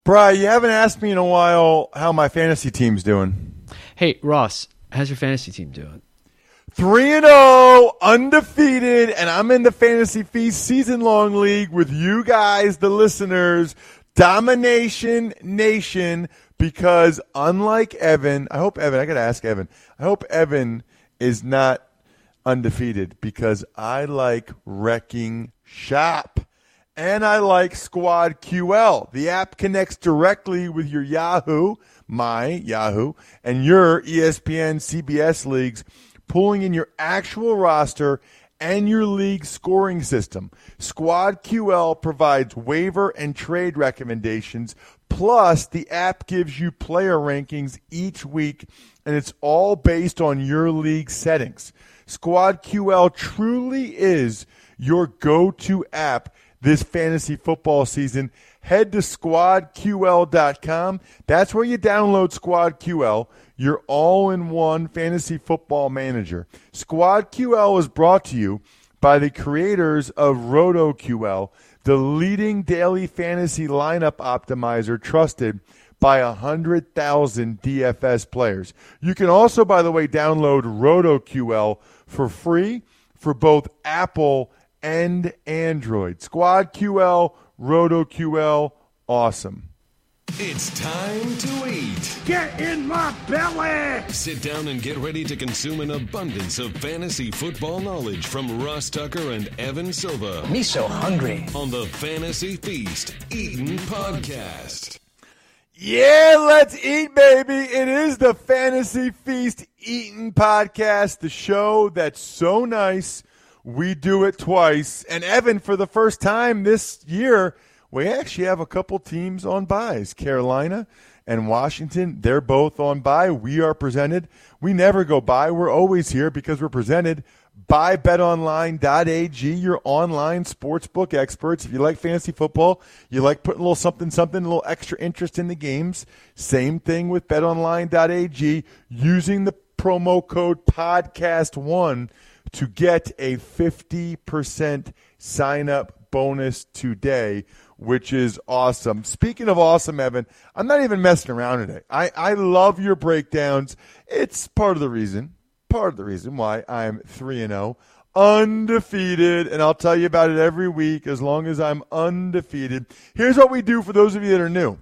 Bri, you haven't asked me in a while how my fantasy team's doing. Hey, Ross, how's your fantasy team doing? 3-0, undefeated, and I'm in the Fantasy Feast season-long league with you guys, the listeners. Domination Nation, because unlike Evan, I got to ask Evan, I hope Evan is not undefeated because I like wrecking shop. And I like Squad QL. The app connects directly with your Yahoo, my Yahoo, and your ESPN CBS leagues, pulling in your actual roster and your league scoring system. Squad QL provides waiver and trade recommendations, plus the app gives you player rankings each week, and it's all based on your league settings. Squad QL truly is your go-to app this fantasy football season. Head to squadql.com. That's where you download Squad QL, your all-in-one fantasy football manager. Squad QL is brought to you by the creators of RotoQL, the leading daily fantasy lineup optimizer trusted by 100,000 DFS players. You can also, by the way, download RotoQL for free for both Apple and Android. Squad QL, RotoQL, awesome. It's time to eat. Get in my belly! Sit down and get ready to consume an abundance of fantasy football knowledge from Ross Tucker and Evan Silva. Me so hungry. On the Fantasy Feast Eatin' Podcast. Yeah, let's eat, baby. It is the Fantasy Feast Eatin' Podcast, the show that's so nice we do it twice. And Evan, for the first time this year, we actually have a couple teams on buys. Carolina and Washington, they're both on buy. We are presented. We never go buy. We're always here because we're presented by betonline.ag, your online sportsbook experts. If you like fantasy football, you like putting a little something, a little extra interest in the games, same thing with betonline.ag, using the promo code podcast1 to get a 50% sign-up bonus today, which is awesome. Speaking of awesome, Evan, I'm not even messing around today. I love your breakdowns. It's part of the reason why I'm 3-0, undefeated, and I'll tell you about it every week as long as I'm undefeated. Here's what we do for those of you that are new.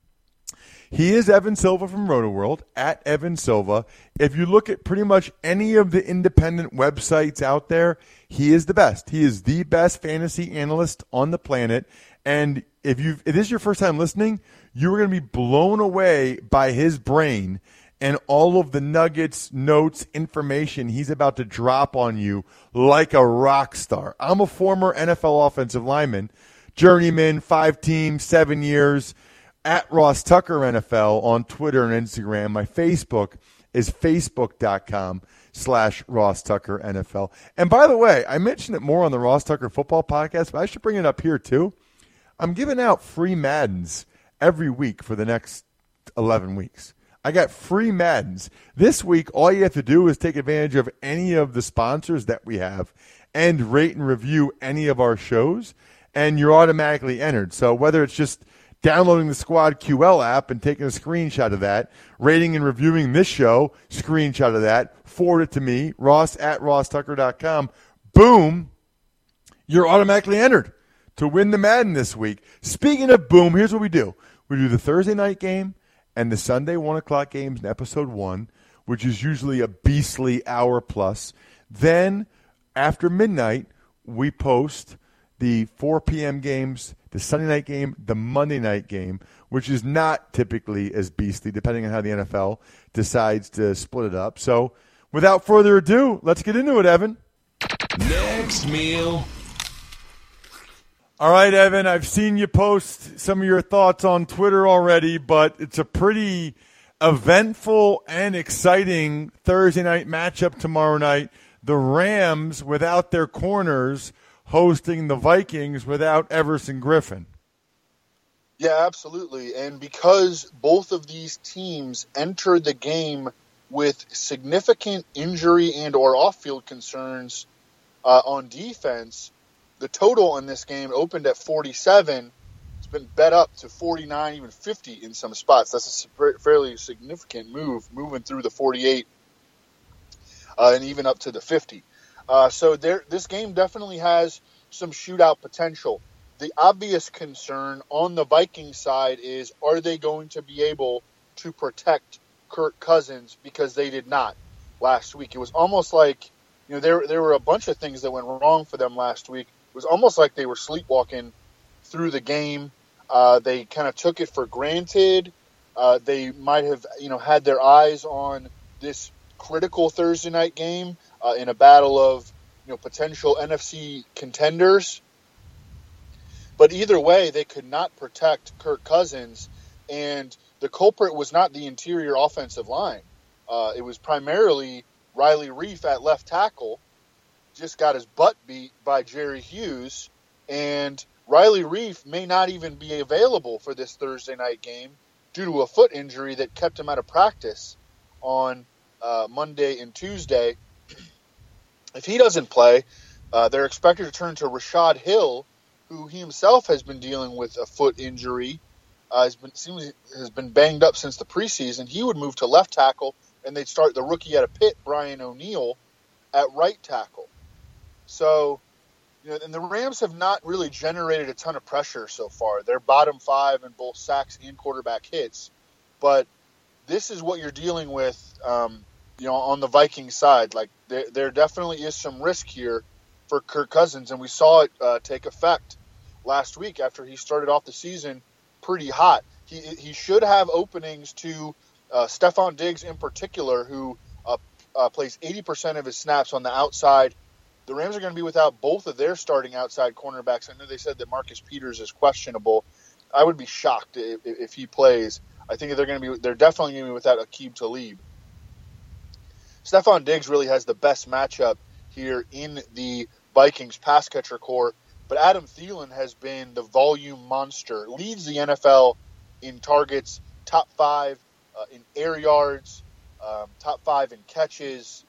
He is Evan Silva from RotoWorld, at Evan Silva. If you look at pretty much any of the independent websites out there, he is the best. He is the best fantasy analyst on the planet. And if this is your first time listening, you are going to be blown away by his brain and all of the nuggets, notes, information he's about to drop on you like a rock star. I'm a former NFL offensive lineman, journeyman, 5 teams, 7 years, at Ross Tucker NFL on Twitter and Instagram. My Facebook is facebook.com/Ross Tucker NFL. And by the way, I mentioned it more on the Ross Tucker Football Podcast, but I should bring it up here too. I'm giving out free Maddens every week for the next 11 weeks. I got free Maddens. This week, all you have to do is take advantage of any of the sponsors that we have and rate and review any of our shows, and you're automatically entered. So whether it's just downloading the Squad QL app and taking a screenshot of that, rating and reviewing this show, screenshot of that, forward it to me, ross@rosstucker.com, boom, you're automatically entered to win the Madden this week. Speaking of boom, here's what we do. We do the Thursday night game and the Sunday 1 o'clock games in episode 1, which is usually a beastly hour plus. Then, after midnight, we post the 4 p.m. games, the Sunday night game, the Monday night game, which is not typically as beastly, depending on how the NFL decides to split it up. So, without further ado, let's get into it, Evan. Next meal. All right, Evan, I've seen you post some of your thoughts on Twitter already, but it's a pretty eventful and exciting Thursday night matchup tomorrow night. The Rams without their corners hosting the Vikings without Everson Griffin. Yeah, absolutely. And because both of these teams entered the game with significant injury and or off-field concerns on defense, the total in this game opened at 47. It's been bet up to 49, even 50 in some spots. That's a fairly significant moving through the 48 and even up to the 50. So this game definitely has some shootout potential. The obvious concern on the Vikings side is, are they going to be able to protect Kirk Cousins, because they did not last week. It was almost like, there were a bunch of things that went wrong for them last week. It was almost like they were sleepwalking through the game. They kind of took it for granted. They might have, had their eyes on this critical Thursday night game in a battle of, potential NFC contenders. But either way, they could not protect Kirk Cousins, and the culprit was not the interior offensive line. It was primarily Riley Reiff at left tackle, just got his butt beat by Jerry Hughes, and Riley Reiff may not even be available for this Thursday night game due to a foot injury that kept him out of practice on Monday and Tuesday. If he doesn't play, they're expected to turn to Rashad Hill, who he himself has been dealing with a foot injury. Has been banged up since the preseason. He would move to left tackle, and they'd start the rookie out of Pitt, Brian O'Neill, at right tackle. So, and the Rams have not really generated a ton of pressure so far. They're bottom 5 in both sacks and quarterback hits. But this is what you're dealing with, on the Vikings side. Like, there definitely is some risk here for Kirk Cousins, and we saw it take effect last week after he started off the season pretty hot. He should have openings to Stephon Diggs in particular, who plays 80% of his snaps on the outside. The Rams are going to be without both of their starting outside cornerbacks. I know they said that Marcus Peters is questionable. I would be shocked if he plays. I think they're definitely going to be without Aqib Talib. Stephon Diggs really has the best matchup here in the Vikings pass catcher core, but Adam Thielen has been the volume monster, leads the NFL in targets, top 5 in air yards, top 5 in catches.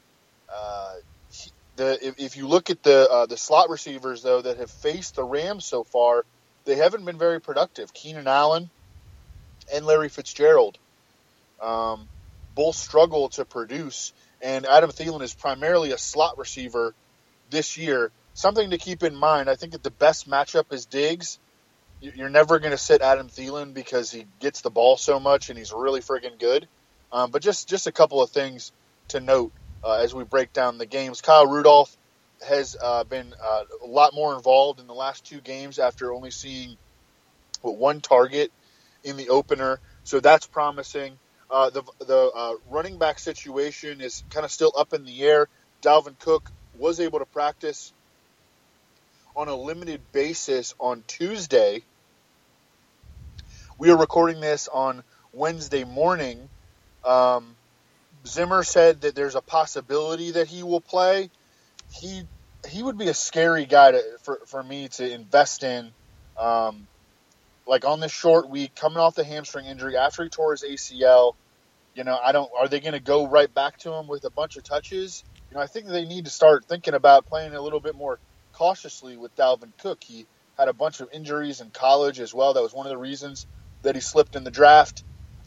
If you look at the slot receivers, though, that have faced the Rams so far, they haven't been very productive. Keenan Allen and Larry Fitzgerald both struggle to produce, and Adam Thielen is primarily a slot receiver this year. Something to keep in mind, I think that the best matchup is Diggs. You're never going to sit Adam Thielen because he gets the ball so much and he's really friggin' good. But just a couple of things to note as we break down the games. Kyle Rudolph has been a lot more involved in the last 2 games after only seeing one target in the opener, so that's promising. The running back situation is kind of still up in the air. Dalvin Cook was able to practice on a limited basis on Tuesday. We are recording this on Wednesday morning. Zimmer said that there's a possibility that he will play. He would be a scary guy for me to invest in. Like on this short week, coming off the hamstring injury after he tore his ACL, are they going to go right back to him with a bunch of touches? I think they need to start thinking about playing a little bit more cautiously with Dalvin Cook. He had a bunch of injuries in college as well. That was one of the reasons that he slipped in the draft.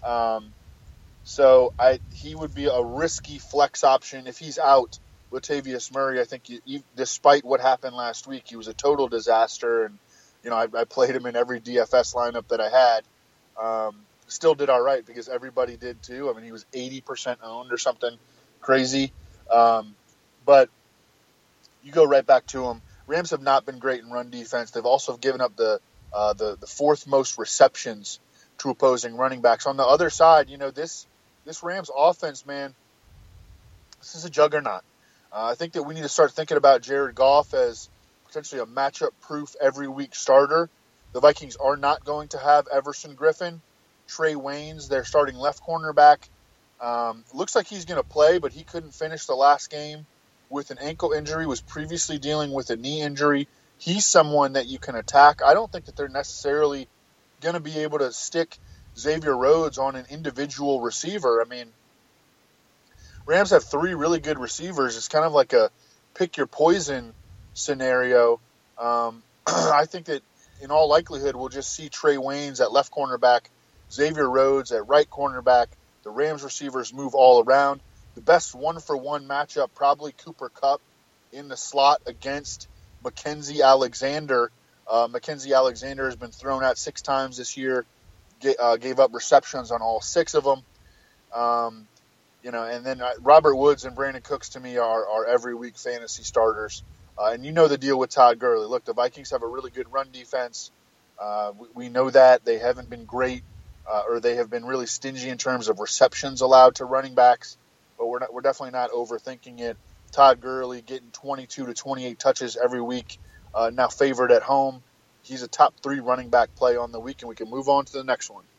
So he would be a risky flex option if he's out. Latavius Murray, I think, despite what happened last week, he was a total disaster. And, I played him in every DFS lineup that I had. Still did all right because everybody did too. I mean, he was 80% owned or something crazy. But you go right back to him. Rams have not been great in run defense. They've also given up the 4th most receptions to opposing running backs. On the other side, this Rams offense, man, this is a juggernaut. I think that we need to start thinking about Jared Goff as potentially a matchup-proof every week starter. The Vikings are not going to have Everson Griffin. Trey Waynes, their starting left cornerback, looks like he's going to play, but he couldn't finish the last game with an ankle injury, was previously dealing with a knee injury. He's someone that you can attack. I don't think that they're necessarily going to be able to stick Xavier Rhodes on an individual receiver. I mean, Rams have 3 really good receivers. It's kind of like a pick your poison scenario. I think that in all likelihood, we'll just see Trey Waynes at left cornerback, Xavier Rhodes at right cornerback. The Rams receivers move all around. The best one-for-one matchup, probably Cooper Kupp in the slot against Mackenzie Alexander. Mackenzie Alexander has been thrown out 6 times this year, gave up receptions on all 6 of them. And then Robert Woods and Brandon Cooks, to me, are every week fantasy starters. And you know the deal with Todd Gurley. Look, the Vikings have a really good run defense. We know that. They haven't been great, or they have been really stingy in terms of receptions allowed to running backs. But we're definitely not overthinking it. Todd Gurley getting 22 to 28 touches every week, now favored at home. He's a top 3 running back play on the week, and we can move on to the next one.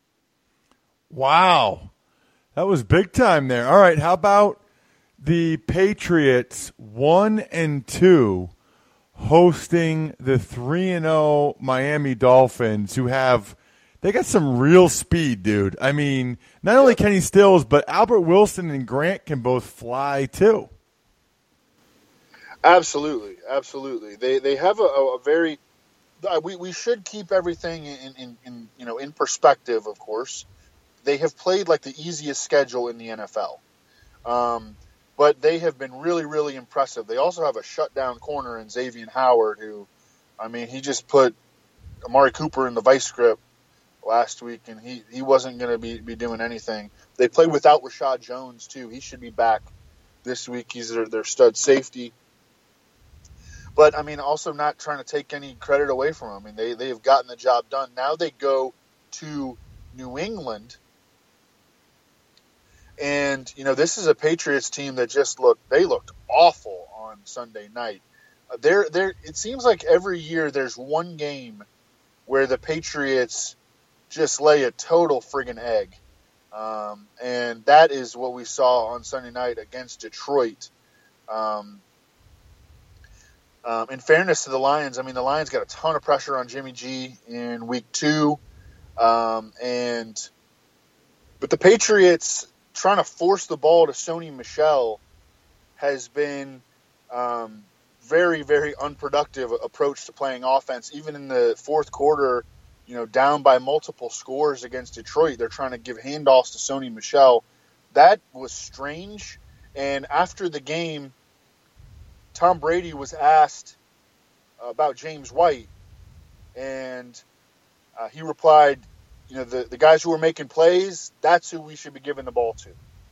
Wow. That was big time there. All right, how about the Patriots 1-2 hosting the 3-0 Miami Dolphins, who they got some real speed, dude. I mean, not only Kenny Stills, but Albert Wilson and Grant can both fly too. Absolutely. They have a very. We should keep everything in perspective. Of course, they have played like the easiest schedule in the NFL, but they have been really, really impressive. They also have a shutdown corner in Xavier Howard, who, I mean, he just put Amari Cooper in the vice grip last week, and he wasn't going to be doing anything. They play without Rashad Jones too. He should be back this week. He's their stud safety. But, I mean, also not trying to take any credit away from them. I mean, they have gotten the job done. Now they go to New England. And, this is a Patriots team that just looked awful on Sunday night. It seems like every year there's one game where the Patriots just lay a total friggin' egg. And that is what we saw on Sunday night against Detroit. In fairness to the Lions, I mean, the Lions got a ton of pressure on Jimmy G in week 2. But the Patriots trying to force the ball to Sony Michel has been very, very unproductive approach to playing offense. Even in the fourth quarter, down by multiple scores against Detroit, they're trying to give handoffs to Sony Michel. That was strange. And after the game, Tom Brady was asked about James White, and he replied, the guys who are making plays, that's who we should be giving the ball to.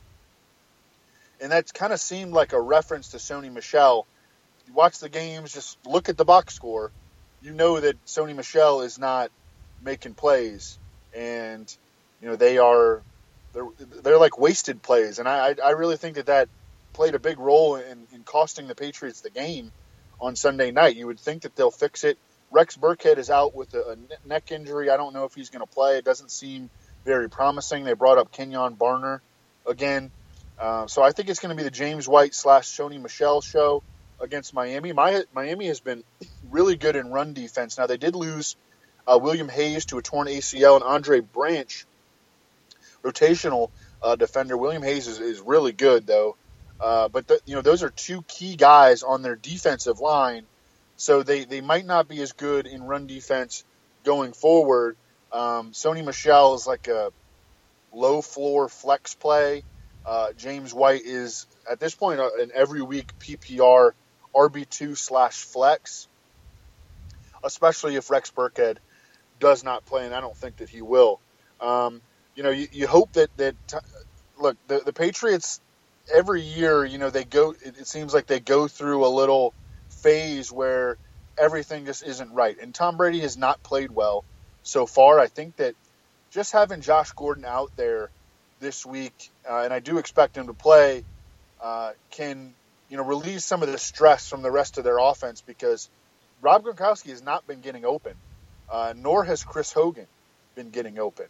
And that kind of seemed like a reference to Sony Michel. You watch the games, just look at the box score. You know that Sony Michel is not making plays, and they're like wasted plays. And I really think that played a big role in costing the Patriots the game on Sunday night. You would think that they'll fix it. Rex Burkhead is out with a neck injury. I don't know if he's going to play. It doesn't seem very promising. They brought up Kenyon Barner again. So I think it's going to be the James White / Sony Michel show against Miami. Miami has been really good in run defense. Now, they did lose William Hayes to a torn ACL, and Andre Branch, rotational defender. William Hayes is really good, though. But those are 2 key guys on their defensive line, so they might not be as good in run defense going forward. Sony Michel is like a low-floor flex play. James White is, at this point, an every-week PPR RB2 / flex, especially if Rex Burkhead does not play, and I don't think that he will. You hope that look, the Patriots, every year, it seems like they go through a little phase where everything just isn't right. And Tom Brady has not played well so far. I think that just having Josh Gordon out there this week, and I do expect him to play, can, release some of the stress from the rest of their offense, because Rob Gronkowski has not been getting open, nor has Chris Hogan been getting open.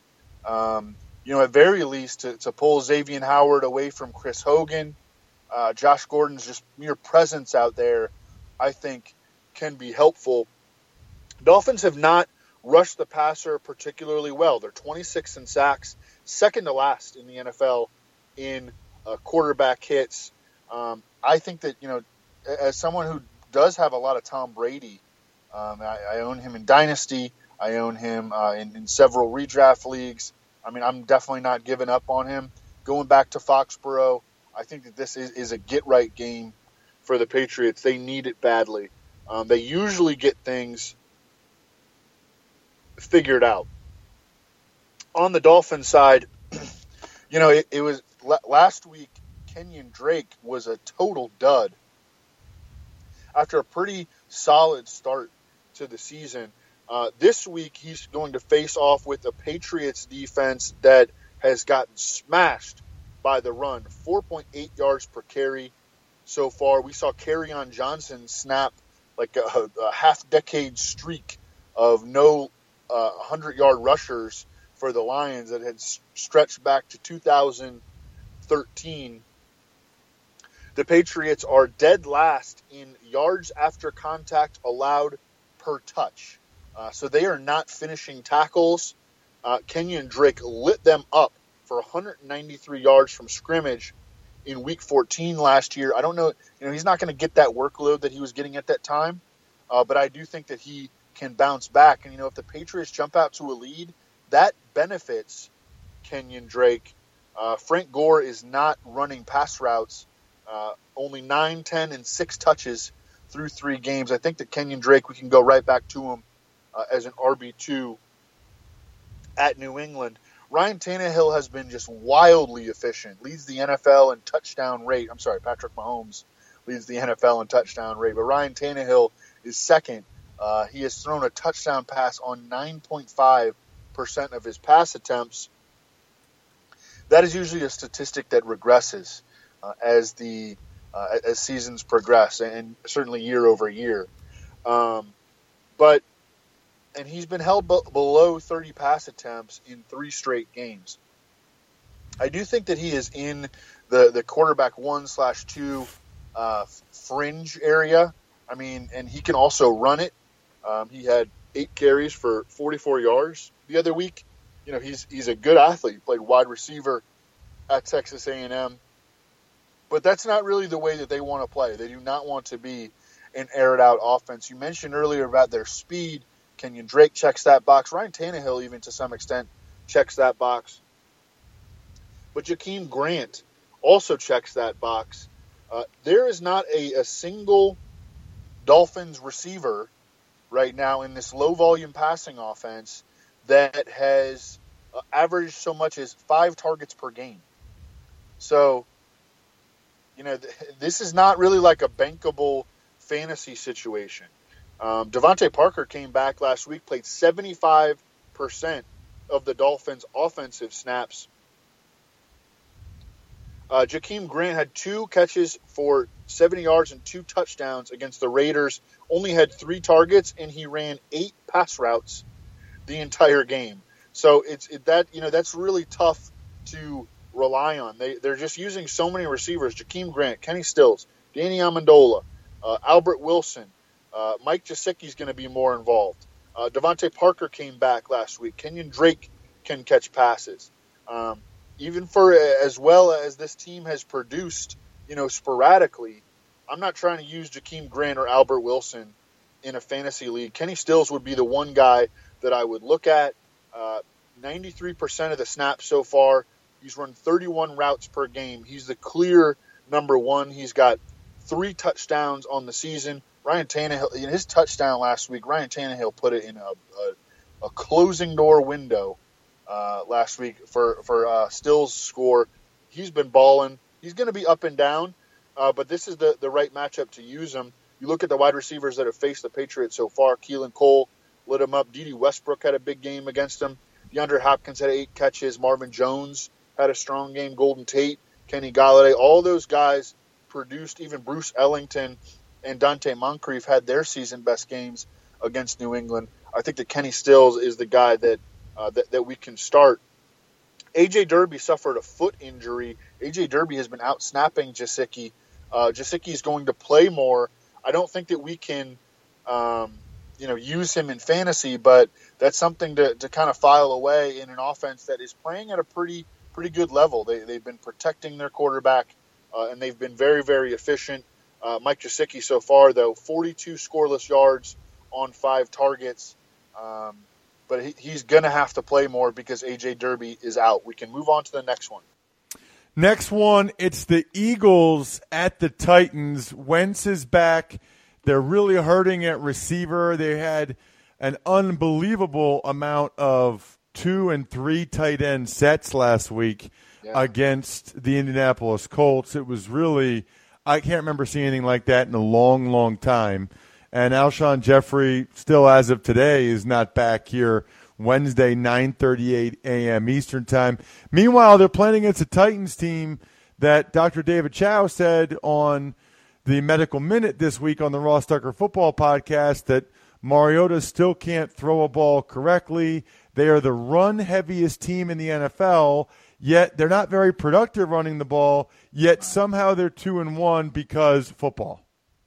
At very least, to pull Xavier Howard away from Chris Hogan, Josh Gordon's just mere presence out there, I think, can be helpful. Dolphins have not rushed the passer particularly well. They're 26th in sacks, second to last in the NFL in quarterback hits. I think that, as someone who does have a lot of Tom Brady I own him in Dynasty. I own him in several redraft leagues. I mean, I'm definitely not giving up on him. Going back to Foxborough, I think that this is a get-right game for the Patriots. They need it badly. They usually get things figured out. On the Dolphins side, it was last week, Kenyon Drake was a total dud. After a pretty solid start to the season, this week he's going to face off with a Patriots defense that has gotten smashed by the run. 4.8 yards per carry so far. We saw Kerryon Johnson snap like a half-decade streak of no 100-yard rushers for the Lions that had stretched back to 2013. The Patriots are dead last in yards after contact allowed per touch. So they are not finishing tackles. Kenyon Drake lit them up for 193 yards from scrimmage in Week 14 last year. I don't know, he's not going to get that workload that he was getting at that time, but I do think that he can bounce back. And, if the Patriots jump out to a lead, that benefits Kenyon Drake. Frank Gore is not running pass routes. Only 9, 10, and 6 touches through 3 games. I think that Kenyon Drake, we can go right back to him as an RB2 at New England. Ryan Tannehill has been just wildly efficient, leads the NFL in touchdown rate. I'm sorry, Patrick Mahomes leads the NFL in touchdown rate, but Ryan Tannehill is second. He has thrown a touchdown pass on 9.5% of his pass attempts. That is usually a statistic that regresses as seasons progress, and certainly year over year. And he's been held below 30 pass attempts in 3 straight games. I do think that he is in the quarterback 1/2 fringe area. I mean, and he can also run it. He had 8 carries for 44 yards the other week. He's a good athlete. He played wide receiver at Texas A&M. But that's not really the way that they want to play. They do not want to be an aired-out offense. You mentioned earlier about their speed. Kenyon Drake checks that box. Ryan Tannehill, even to some extent, checks that box. But Jakeem Grant also checks that box. There is not a single Dolphins receiver right now in this low-volume passing offense that has averaged so much as 5 targets per game. So, this is not really like a bankable fantasy situation. Devontae Parker came back last week, played 75% of the Dolphins' offensive snaps. Jakeem Grant had 2 catches for 70 yards and 2 touchdowns against the Raiders, only had 3 targets, and he ran 8 pass routes the entire game. So that's really tough to rely on. They're just using so many receivers: Jakeem Grant, Kenny Stills, Danny Amendola, Albert Wilson. Mike Gesicki's going to be more involved. Devontae Parker came back last week. Kenyon Drake can catch passes. Even for as well as this team has produced, sporadically, I'm not trying to use Jakeem Grant or Albert Wilson in a fantasy league. Kenny Stills would be the one guy that I would look at. 93% of the snaps so far. He's run 31 routes per game. He's the clear number 1. He's got 3 touchdowns on the season. Ryan Tannehill, in his touchdown last week, Ryan Tannehill put it in a closing door window last week for Stills' score. He's been balling. He's going to be up and down, but this is the right matchup to use him. You look at the wide receivers that have faced the Patriots so far. Keelan Cole lit him up. Dede Westbrook had a big game against him. DeAndre Hopkins had 8 catches. Marvin Jones had a strong game. Golden Tate, Kenny Golladay, all those guys produced. Even Bruce Ellington and Dante Moncrief had their season best games against New England. I think that Kenny Stills is the guy that we can start. A.J. Derby suffered a foot injury. A.J. Derby has been out snapping Gesicki. Gesicki is going to play more. I don't think that we can use him in fantasy, but that's something to kind of file away in an offense that is playing at a pretty good level. They've been protecting their quarterback, and they've been very, very efficient. Mike Gesicki so far, though, 42 scoreless yards on 5 targets. But he's going to have to play more because A.J. Derby is out. We can move on to the next one. Next one, it's the Eagles at the Titans. Wentz is back. They're really hurting at receiver. They had an unbelievable amount of 2 and 3 tight end sets last week against the Indianapolis Colts. It was really, I can't remember seeing anything like that in a long, long time. And Alshon Jeffrey, still as of today, is not back here Wednesday, 9:38 a.m. Eastern Time. Meanwhile, they're playing against a Titans team that Dr. David Chow said on the Medical Minute this week on the Ross Tucker Football Podcast that Mariota still can't throw a ball correctly. They are the run-heaviest team in the NFL, yet they're not very productive running the ball, yet somehow they're 2-1 because football.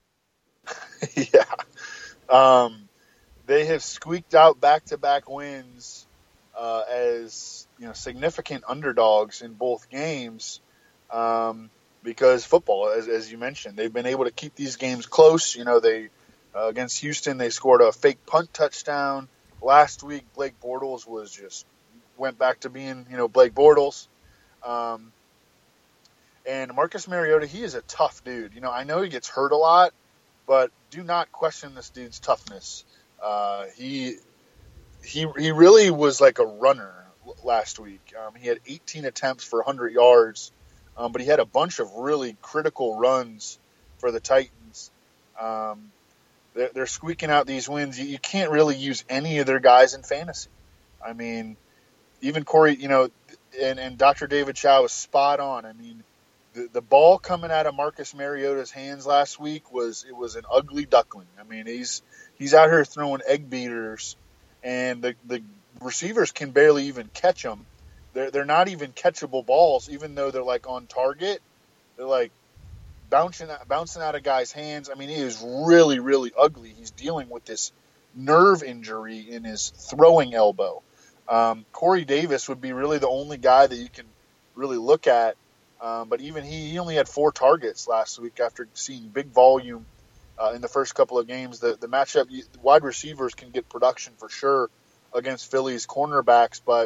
Yeah. They have squeaked out back-to-back wins as significant underdogs in both games because football, as you mentioned, they've been able to keep these games close. They against Houston, they scored a fake punt touchdown. Last week, Blake Bortles went back to being, Blake Bortles. And Marcus Mariota, he is a tough dude. I know he gets hurt a lot, but do not question this dude's toughness. He really was like a runner last week. He had 18 attempts for 100 yards, but he had a bunch of really critical runs for the Titans. They're squeaking out these wins. You can't really use any of their guys in fantasy. I mean, even Corey, and Dr. David Chow is spot on. I mean, the ball coming out of Marcus Mariota's hands last week was an ugly duckling. I mean, he's out here throwing egg beaters, and the receivers can barely even catch them. They're not even catchable balls, even though they're like on target. They're like bouncing out of guys' hands. I mean, he is really, really ugly. He's dealing with this nerve injury in his throwing elbow. Corey Davis would be really the only guy that you can really look at. But even he only had 4 targets last week after seeing big volume in the first couple of games. The matchup, wide receivers can get production for sure against Philly's cornerbacks, but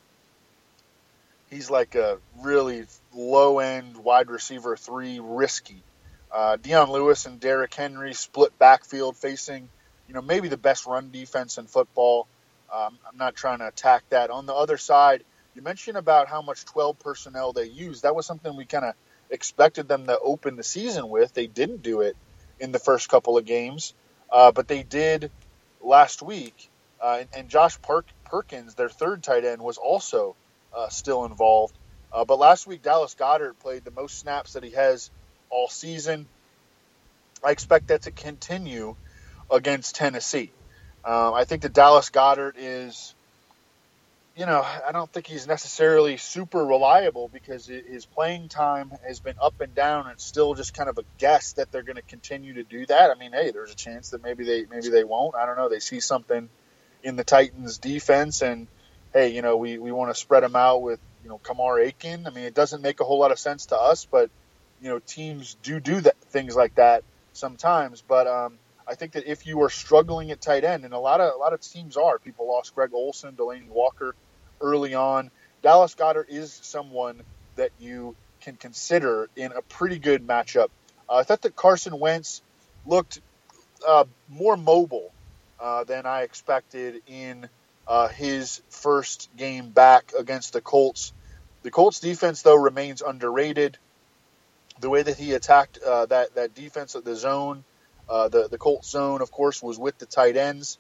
he's like a really low-end wide receiver 3, risky. Dion Lewis and Derrick Henry split backfield facing, maybe the best run defense in football. I'm not trying to attack that. On the other side, you mentioned about how much 12 personnel they use. That was something we kind of expected them to open the season with. They didn't do it in the first couple of games, but they did last week. And Josh Perkins, their third tight end, was also still involved. But last week, Dallas Goedert played the most snaps that he has all season. I expect that to continue against Tennessee. I think that Dallas Goedert is, I don't think he's necessarily super reliable because his playing time has been up and down. It's still just kind of a guess that they're going to continue to do that. I mean, hey, there's a chance that maybe they won't. I don't know. They see something in the Titans defense and, hey, we want to spread them out with, Kamar Aiken. I mean, it doesn't make a whole lot of sense to us, but, teams do that, things like that sometimes. But I think that if you are struggling at tight end, and a lot of teams are, people lost Greg Olsen, Delaney Walker early on. Dallas Goedert is someone that you can consider in a pretty good matchup. I thought that Carson Wentz looked more mobile than I expected in his first game back against the Colts. The Colts defense, though, remains underrated. The way that he attacked that defense at the zone, the Colts zone, of course, was with the tight ends.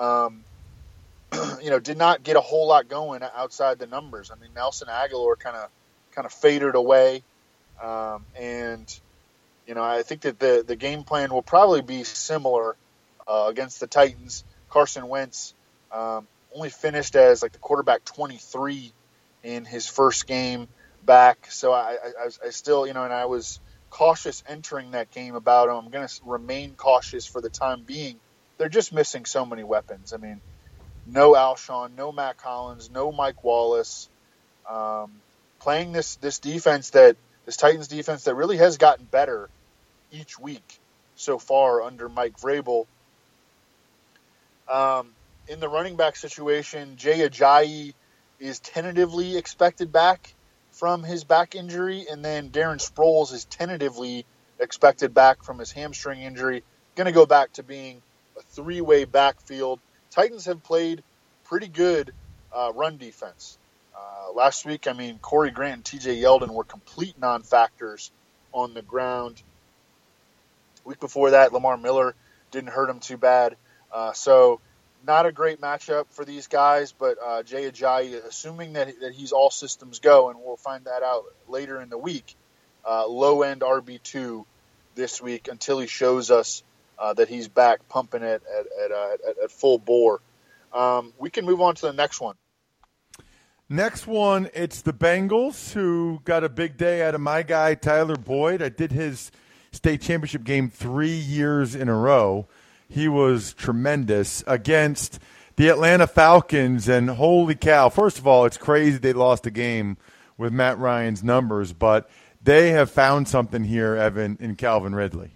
Did not get a whole lot going outside the numbers. I mean, Nelson Aguilar kind of faded away. And I think that the game plan will probably be similar against the Titans. Carson Wentz only finished as like the quarterback 23 in his first game back. So I still, and I was cautious entering that game about him. I'm going to remain cautious for the time being. They're just missing so many weapons. I mean, no Alshon, no Matt Collins, no Mike Wallace. Playing this defense this Titans defense that really has gotten better each week so far under Mike Vrabel. In the running back situation, Jay Ajayi is tentatively expected back from his back injury, and then Darren Sproles is tentatively expected back from his hamstring injury. Going to go back to being a three-way backfield. Titans have played pretty good run defense. Last week, Corey Grant and TJ Yeldon were complete non-factors on the ground. Week before that, Lamar Miller didn't hurt him too bad. So not a great matchup for these guys, but Jay Ajayi, assuming that he's all systems go, and we'll find that out later in the week, low-end RB2 this week until he shows us that he's back pumping it at full bore. We can move on to the next one. Next one, it's the Bengals, who got a big day out of my guy, Tyler Boyd. I did his state championship game 3 years in a row. He was tremendous against the Atlanta Falcons, and holy cow. First of all, it's crazy they lost a game with Matt Ryan's numbers, but they have found something here, Evan, in Calvin Ridley.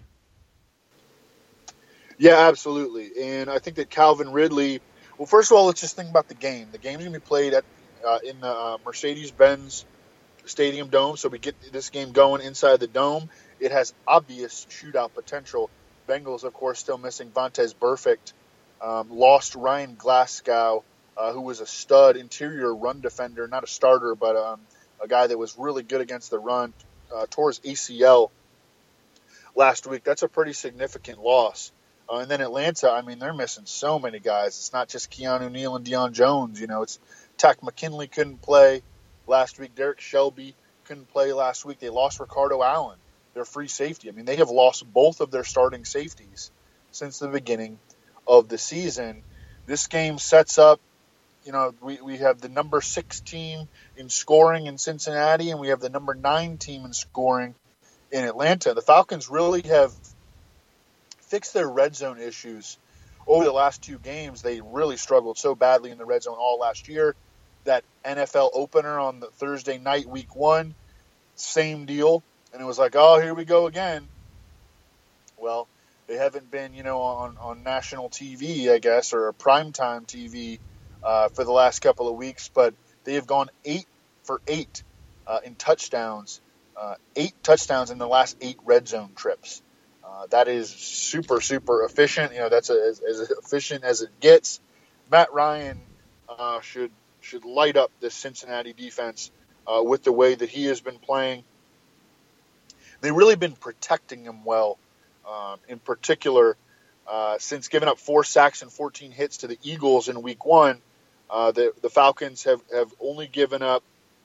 Yeah, absolutely. And I think that Calvin Ridley, well, first of all, let's just think about the game. The game's going to be played in the Mercedes-Benz Stadium Dome, so we get this game going inside the dome. It has obvious shootout potential. Bengals, of course, still missing Vontaze Burfict. Lost Ryan Glasgow, who was a stud interior run defender, not a starter, but a guy that was really good against the run. Tore his ACL last week. That's a pretty significant loss. And then Atlanta, they're missing so many guys. It's not just Keanu Neal and Deion Jones. It's Takk McKinley couldn't play last week. Derek Shelby couldn't play last week. They lost Ricardo Allen, their free safety. They have lost both of their starting safeties since the beginning of the season. This game sets up, we have the number 6 team in scoring in Cincinnati, and we have the number 9 team in scoring in Atlanta. The Falcons really have fixed their red zone issues over the last 2 games. They really struggled so badly in the red zone all last year. That NFL opener on the Thursday night, week 1, same deal. And it was like, oh, here we go again. Well, they haven't been, on national TV, I guess, or primetime TV for the last couple of weeks. But they have gone 8 for 8 in touchdowns. 8 touchdowns in the last 8 red zone trips. That is super, super efficient. That's as efficient as it gets. Matt Ryan should light up this Cincinnati defense with the way that he has been playing. They've really been protecting him well, in particular, since giving up 4 sacks and 14 hits to the Eagles in week 1. The Falcons have only given up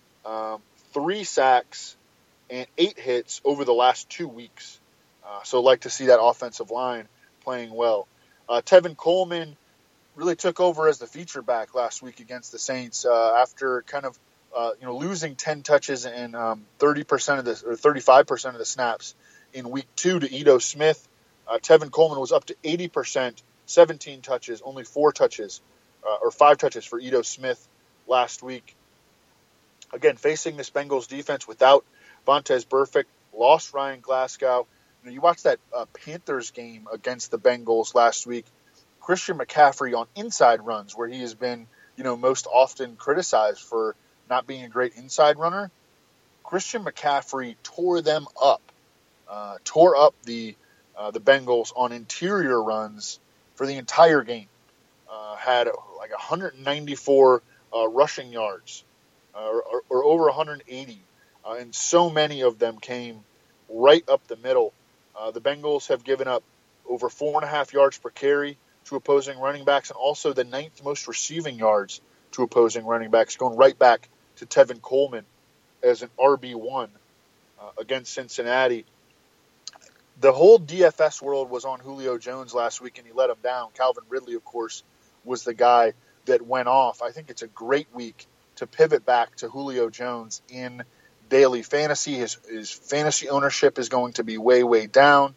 3 sacks and 8 hits over the last 2 weeks. So like to see that offensive line playing well. Tevin Coleman really took over as the feature back last week against the Saints after kind of losing 10 touches and 30% of the or 35% of the snaps in week 2 to Ito Smith. Tevin Coleman was up to 80%, 17 touches, only 4 touches or 5 touches for Ito Smith last week. Again, facing this Bengals defense without Vontaze Burfict, lost Ryan Glasgow. You watched that Panthers game against the Bengals last week. Christian McCaffrey on inside runs, where he has been, most often criticized for not being a great inside runner. Christian McCaffrey tore them up, tore up the Bengals on interior runs for the entire game. Had like 194 rushing yards, or over 180, and so many of them came right up the middle. The Bengals have given up over 4.5 yards per carry to opposing running backs, and also the 9th most receiving yards to opposing running backs, going right back to Tevin Coleman as an RB1 against Cincinnati. The whole DFS world was on Julio Jones last week, and he let him down. Calvin Ridley, of course, was the guy that went off. I think it's a great week to pivot back to Julio Jones in daily fantasy. His fantasy ownership is going to be way, way down.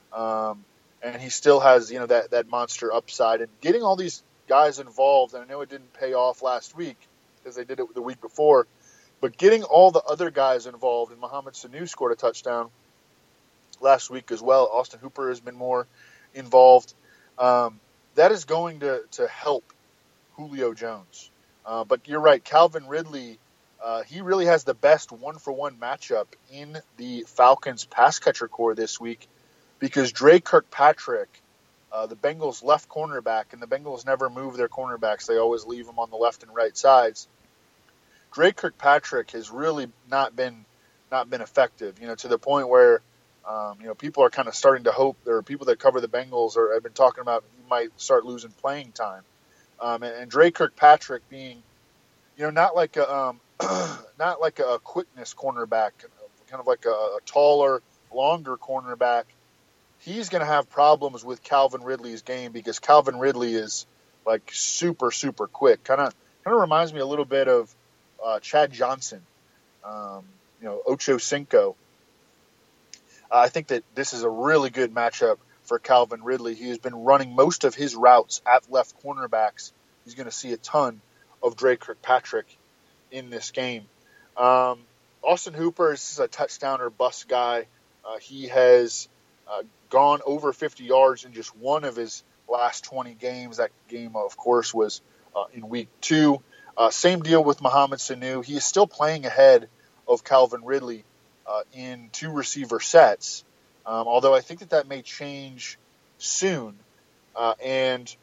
And he still has, that monster upside. And getting all these guys involved, and I know it didn't pay off last week because they did it the week before, but getting all the other guys involved, and Mohamed Sanu scored a touchdown last week as well. Austin Hooper has been more involved. that is going to help Julio Jones. But you're right, Calvin Ridley, he really has the best one-for-one matchup in the Falcons pass catcher core this week because Dre Kirkpatrick, the Bengals' left cornerback, and the Bengals never move their cornerbacks. They always leave them on the left and right sides. Dre Kirkpatrick has really not been effective, to the point where, people are kind of starting to hope, there are people that cover the Bengals or have been talking about he might start losing playing time. And Dre Kirkpatrick being, not like a quickness cornerback, kind of like a taller, longer cornerback. He's going to have problems with Calvin Ridley's game because Calvin Ridley is like super, super quick. Kind of reminds me a little bit of Chad Johnson, Ocho Cinco. I think that this is a really good matchup for Calvin Ridley. He has been running most of his routes at left cornerbacks. He's going to see a ton of Dre Kirkpatrick in this game. Austin Hooper is a touchdown or bust guy. He has gone over 50 yards in just one of his last 20 games. That game, of course, was in week 2. Same deal with Mohamed Sanu. He is still playing ahead of Calvin Ridley in 2 receiver sets, although I think that may change soon. And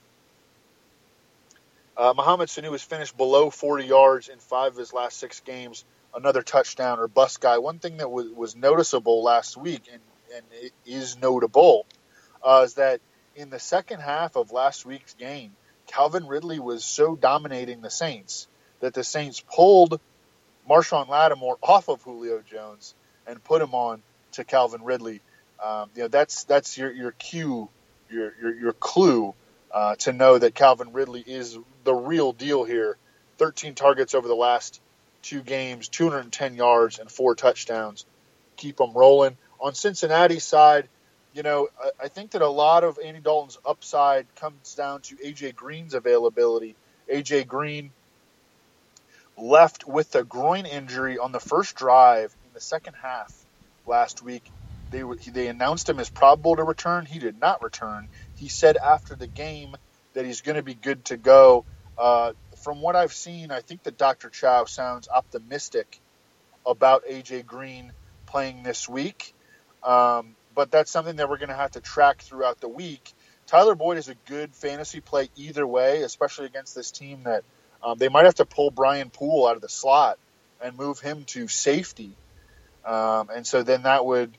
Mohamed Sanu has finished below 40 yards in 5 of his last 6 games, another touchdown or bust guy. One thing that was noticeable last week, and it is notable, is that in the second half of last week's game, Calvin Ridley was so dominating the Saints that the Saints pulled Marshawn Lattimore off of Julio Jones and put him on to Calvin Ridley. That's your cue, your clue to know that Calvin Ridley is the real deal here. 13 targets over the last 2 games, 210 yards and 4 touchdowns. Keep them rolling. On Cincinnati's side, I think that a lot of Andy Dalton's upside comes down to A.J. Green's availability. A.J. Green left with a groin injury on the first drive in the second half last week. They announced him as probable to return. He did not return. He said after the game that he's going to be good to go. From what I've seen, I think that Dr. Chow sounds optimistic about A.J. Green playing this week. But that's something that we're going to have to track throughout the week. Tyler Boyd is a good fantasy play either way, especially against this team that they might have to pull Brian Poole out of the slot and move him to safety. And so then that would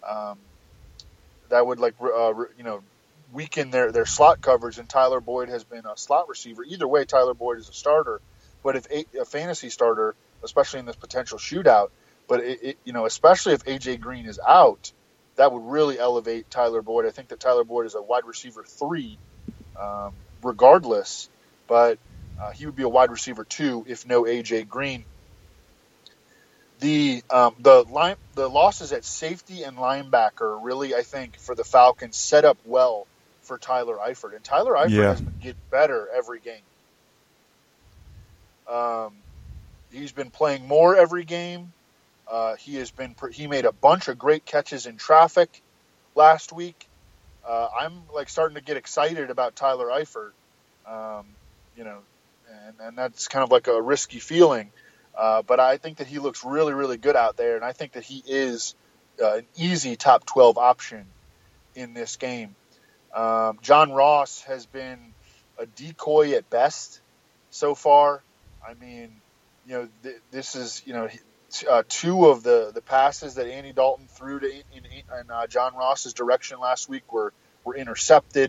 weaken their slot coverage, and Tyler Boyd has been a slot receiver. Either way, Tyler Boyd is a starter. But if a fantasy starter, especially in this potential shootout, but especially if A.J. Green is out, that would really elevate Tyler Boyd. I think that Tyler Boyd is a wide receiver 3, regardless, but he would be a wide receiver 2 if no A.J. Green. The losses at safety and linebacker really, I think, for the Falcons set up well for Tyler Eifert, and Tyler Eifert has been getting better every game. He's been playing more every game. He made a bunch of great catches in traffic last week. I'm starting to get excited about Tyler Eifert, and that's kind of like a risky feeling. But I think that he looks really, really good out there, and I think that he is an easy top 12 option in this game. John Ross has been a decoy at best so far. I mean, this is, 2 of the passes that Andy Dalton threw in John Ross's direction last week were intercepted.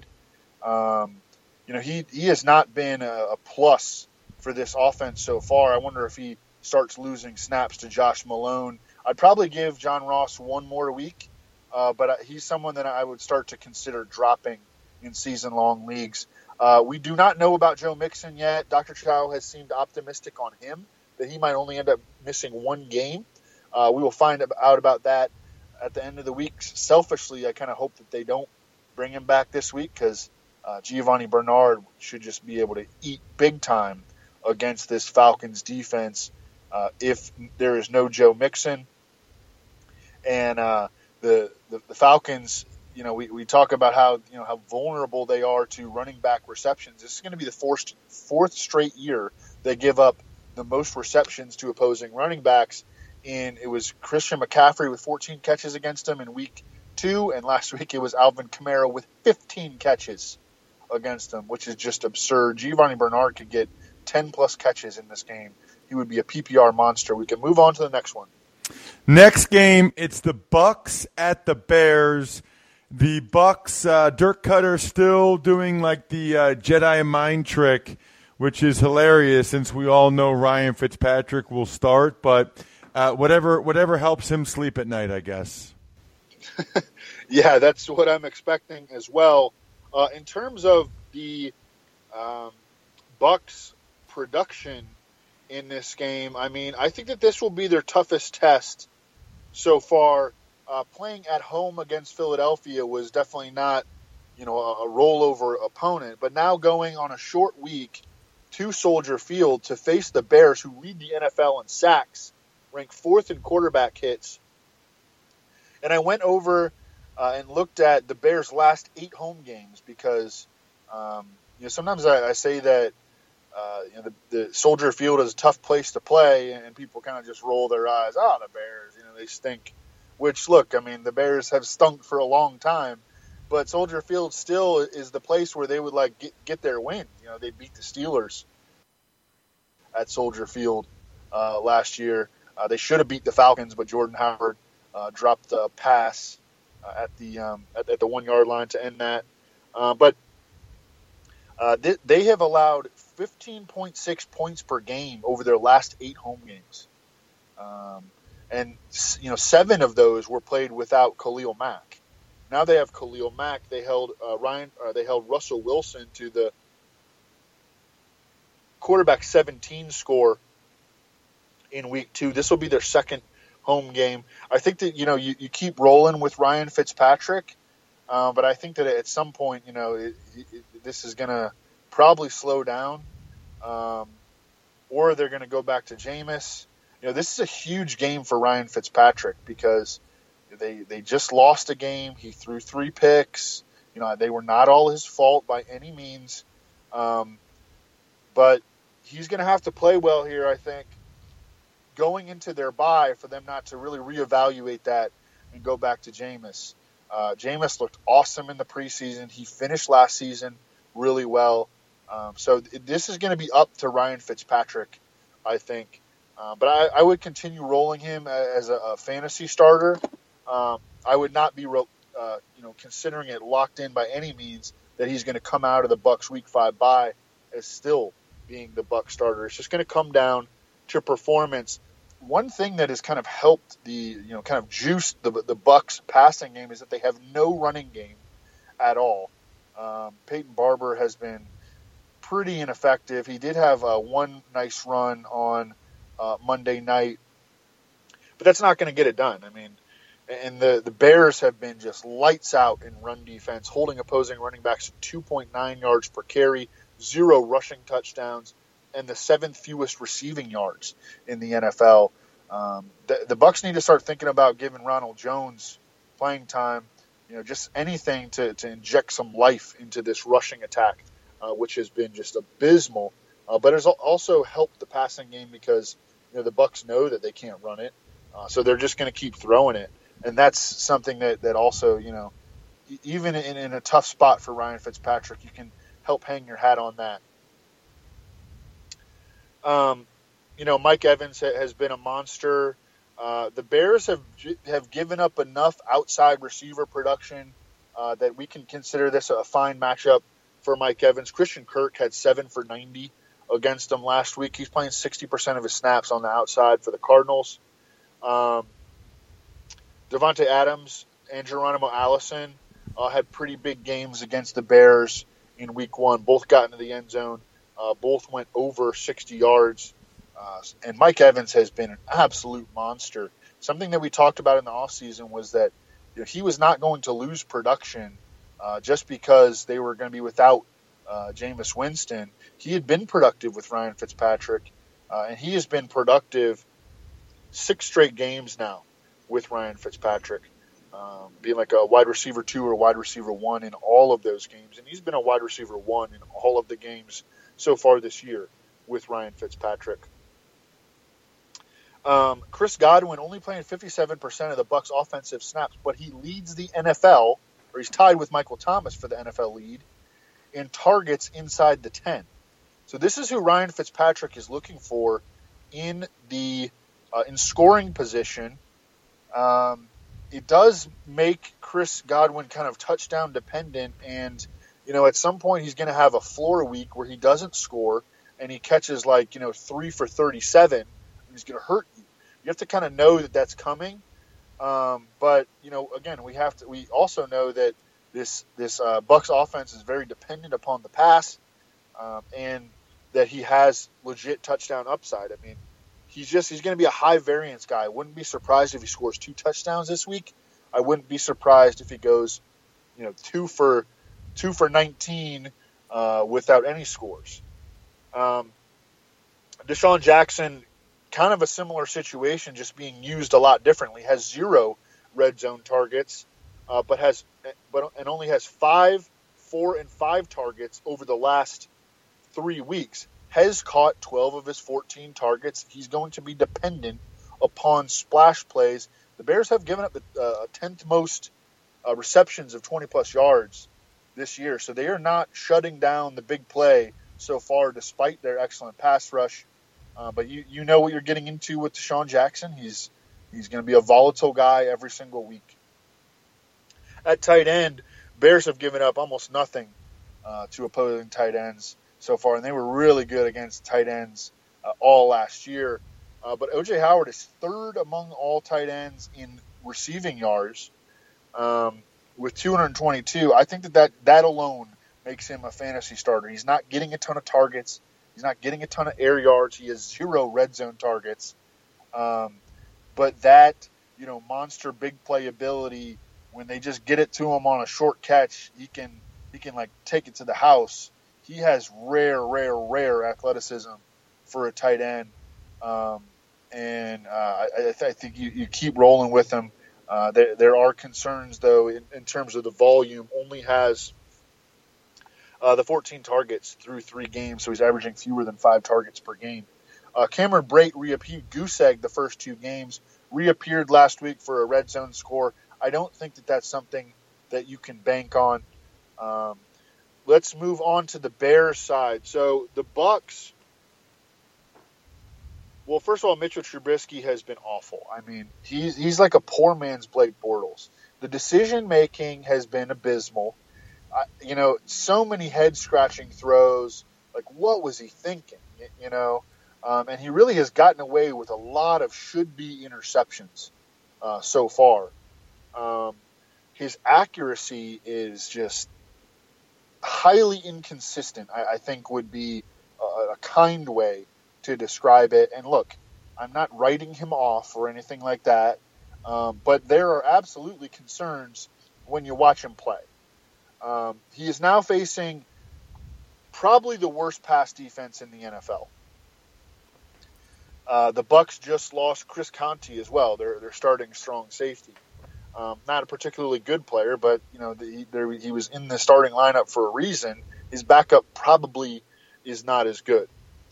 He has not been a plus for this offense so far. I wonder if he starts losing snaps to Josh Malone. I'd probably give John Ross 1 more week, but he's someone that I would start to consider dropping in season-long leagues. We do not know about Joe Mixon yet. Dr. Chow has seemed optimistic on him, that he might only end up missing 1 game. We will find out about that at the end of the week. Selfishly, I kind of hope that they don't bring him back this week because Giovanni Bernard should just be able to eat big time against this Falcons defense if there is no Joe Mixon. And the Falcons, we talk about how vulnerable they are to running back receptions. This is going to be the fourth straight year they give up the most receptions to opposing running backs. And it was Christian McCaffrey with 14 catches against them in week 2, and last week it was Alvin Kamara with 15 catches against them, which is just absurd. Giovanni Bernard could get 10-plus catches in this game. He would be a PPR monster. We can move on to the next one. Next game, it's the Bucs at the Bears. The Bucs, Dirk Cutter still doing like the Jedi mind trick, which is hilarious since we all know Ryan Fitzpatrick will start, but whatever helps him sleep at night, I guess. Yeah, that's what I'm expecting as well. In terms of the Bucs production in this game, I mean, I think that this will be their toughest test so far. Playing at home against Philadelphia was definitely not, a rollover opponent. But now going on a short week to Soldier Field to face the Bears, who lead the NFL in sacks, ranked 4th in quarterback hits. And I went over and looked at the Bears' last 8 home games because, sometimes I say that the Soldier Field is a tough place to play, and people kind of just roll their eyes. Oh, the Bears, they stink. Which, look, I mean, the Bears have stunk for a long time, but Soldier Field still is the place where they would get their win. They beat the Steelers at Soldier Field last year. They should have beat the Falcons, but Jordan Howard dropped a pass at the 1-yard line to end that. But they have allowed 15.6 points per game over their last 8 home games. And 7 of those were played without Khalil Mack. Now they have Khalil Mack. They held Russell Wilson to the quarterback 17 score in week 2. This will be their second home game. I think that you keep rolling with Ryan Fitzpatrick, but I think that at some point this is going to probably slow down, or they're going to go back to Jameis. This is a huge game for Ryan Fitzpatrick because they just lost a game. He threw 3 picks. They were not all his fault by any means. But he's going to have to play well here, I think, going into their bye for them not to really reevaluate that and go back to Jameis. Jameis looked awesome in the preseason. He finished last season really well. So this is going to be up to Ryan Fitzpatrick, I think. But I would continue rolling him as a fantasy starter. I would not be, considering it locked in by any means that he's going to come out of the Bucs Week 5 bye as still being the Bucs starter. It's just going to come down to performance. One thing that has kind of helped kind of juiced the Bucs passing game is that they have no running game at all. Peyton Barber has been pretty ineffective. He did have one nice run on Monday night, but that's not going to get it done. I mean, and the Bears have been just lights out in run defense, holding opposing running backs to 2.9 yards per carry, 0 rushing touchdowns, and the 7th fewest receiving yards in the NFL. The Bucs need to start thinking about giving Ronald Jones playing time, just anything to inject some life into this rushing attack, which has been just abysmal. But it's also helped the passing game because the Bucs know that they can't run it, so they're just going to keep throwing it, and that's something that also even in a tough spot for Ryan Fitzpatrick, you can help hang your hat on that. Mike Evans has been a monster. The Bears have given up enough outside receiver production that we can consider this a fine matchup for Mike Evans. Christian Kirk had 7 for 90 against them last week. He's playing 60% of his snaps on the outside for the Cardinals. Devontae Adams and Geronimo Allison had pretty big games against the Bears in week 1. Both got into the end zone. Both went over 60 yards. And Mike Evans has been an absolute monster. Something that we talked about in the offseason was that he was not going to lose production just because they were going to be without Jameis Winston. He had been productive with Ryan Fitzpatrick, and he has been productive 6 straight games now with Ryan Fitzpatrick. being like a wide receiver 2 or wide receiver 1 in all of those games. And he's been a wide receiver 1 in all of the games so far this year with Ryan Fitzpatrick. Chris Godwin only playing 57% of the Bucs offensive snaps, but he leads the NFL, or he's tied with Michael Thomas for the NFL lead, in targets inside the 10. So this is who Ryan Fitzpatrick is looking for in the in scoring position. It does make Chris Godwin kind of touchdown dependent, and at some point he's going to have a floor week where he doesn't score and he catches 3 for 37. And he's going to hurt you. You have to kind of know that that's coming. But again, we also know that this Bucs offense is very dependent upon the pass, and that he has legit touchdown upside. I mean, he's going to be a high variance guy. I wouldn't be surprised if he scores 2 touchdowns this week. I wouldn't be surprised if he goes, 2 for 19 without any scores. Deshaun Jackson, kind of a similar situation, just being used a lot differently. Has 0 red zone targets, but only has 5, 4, and 5 targets over the last 3 weeks. Has caught 12 of his 14 targets. He's going to be dependent upon splash plays. The Bears have given up the 10th most receptions of 20-plus yards this year, so they are not shutting down the big play so far, despite their excellent pass rush. But you know what you're getting into with Deshaun Jackson. He's going to be a volatile guy every single week. At tight end, Bears have given up almost nothing to opposing tight ends so far, and they were really good against tight ends all last year. But O.J. Howard is 3rd among all tight ends in receiving yards with 222. I think that alone makes him a fantasy starter. He's not getting a ton of targets. He's not getting a ton of air yards. He has 0 red zone targets. But that, monster big play ability, when they just get it to him on a short catch, he can take it to the house. He has rare athleticism for a tight end. I think you keep rolling with him. There are concerns, though, in terms of the volume. Only has the 14 targets through 3 games, so he's averaging fewer than 5 targets per game. Cameron Brate reappeared, goose egg the first 2 games, reappeared last week for a red zone score. I don't think that's something that you can bank on. Let's move on to the Bears side. So the Bucs. Well, first of all, Mitchell Trubisky has been awful. I mean, he's like a poor man's Blake Bortles. The decision making has been abysmal. So many head scratching throws. Like, what was he thinking? And he really has gotten away with a lot of should-be interceptions so far. His accuracy is just highly inconsistent, I think would be a kind way to describe it. And look, I'm not writing him off or anything like that, but there are absolutely concerns when you watch him play. He is now facing probably the worst pass defense in the NFL. The Bucs just lost Chris Conte as well. They're starting strong safety. Not a particularly good player, but he was in the starting lineup for a reason. His backup probably is not as good.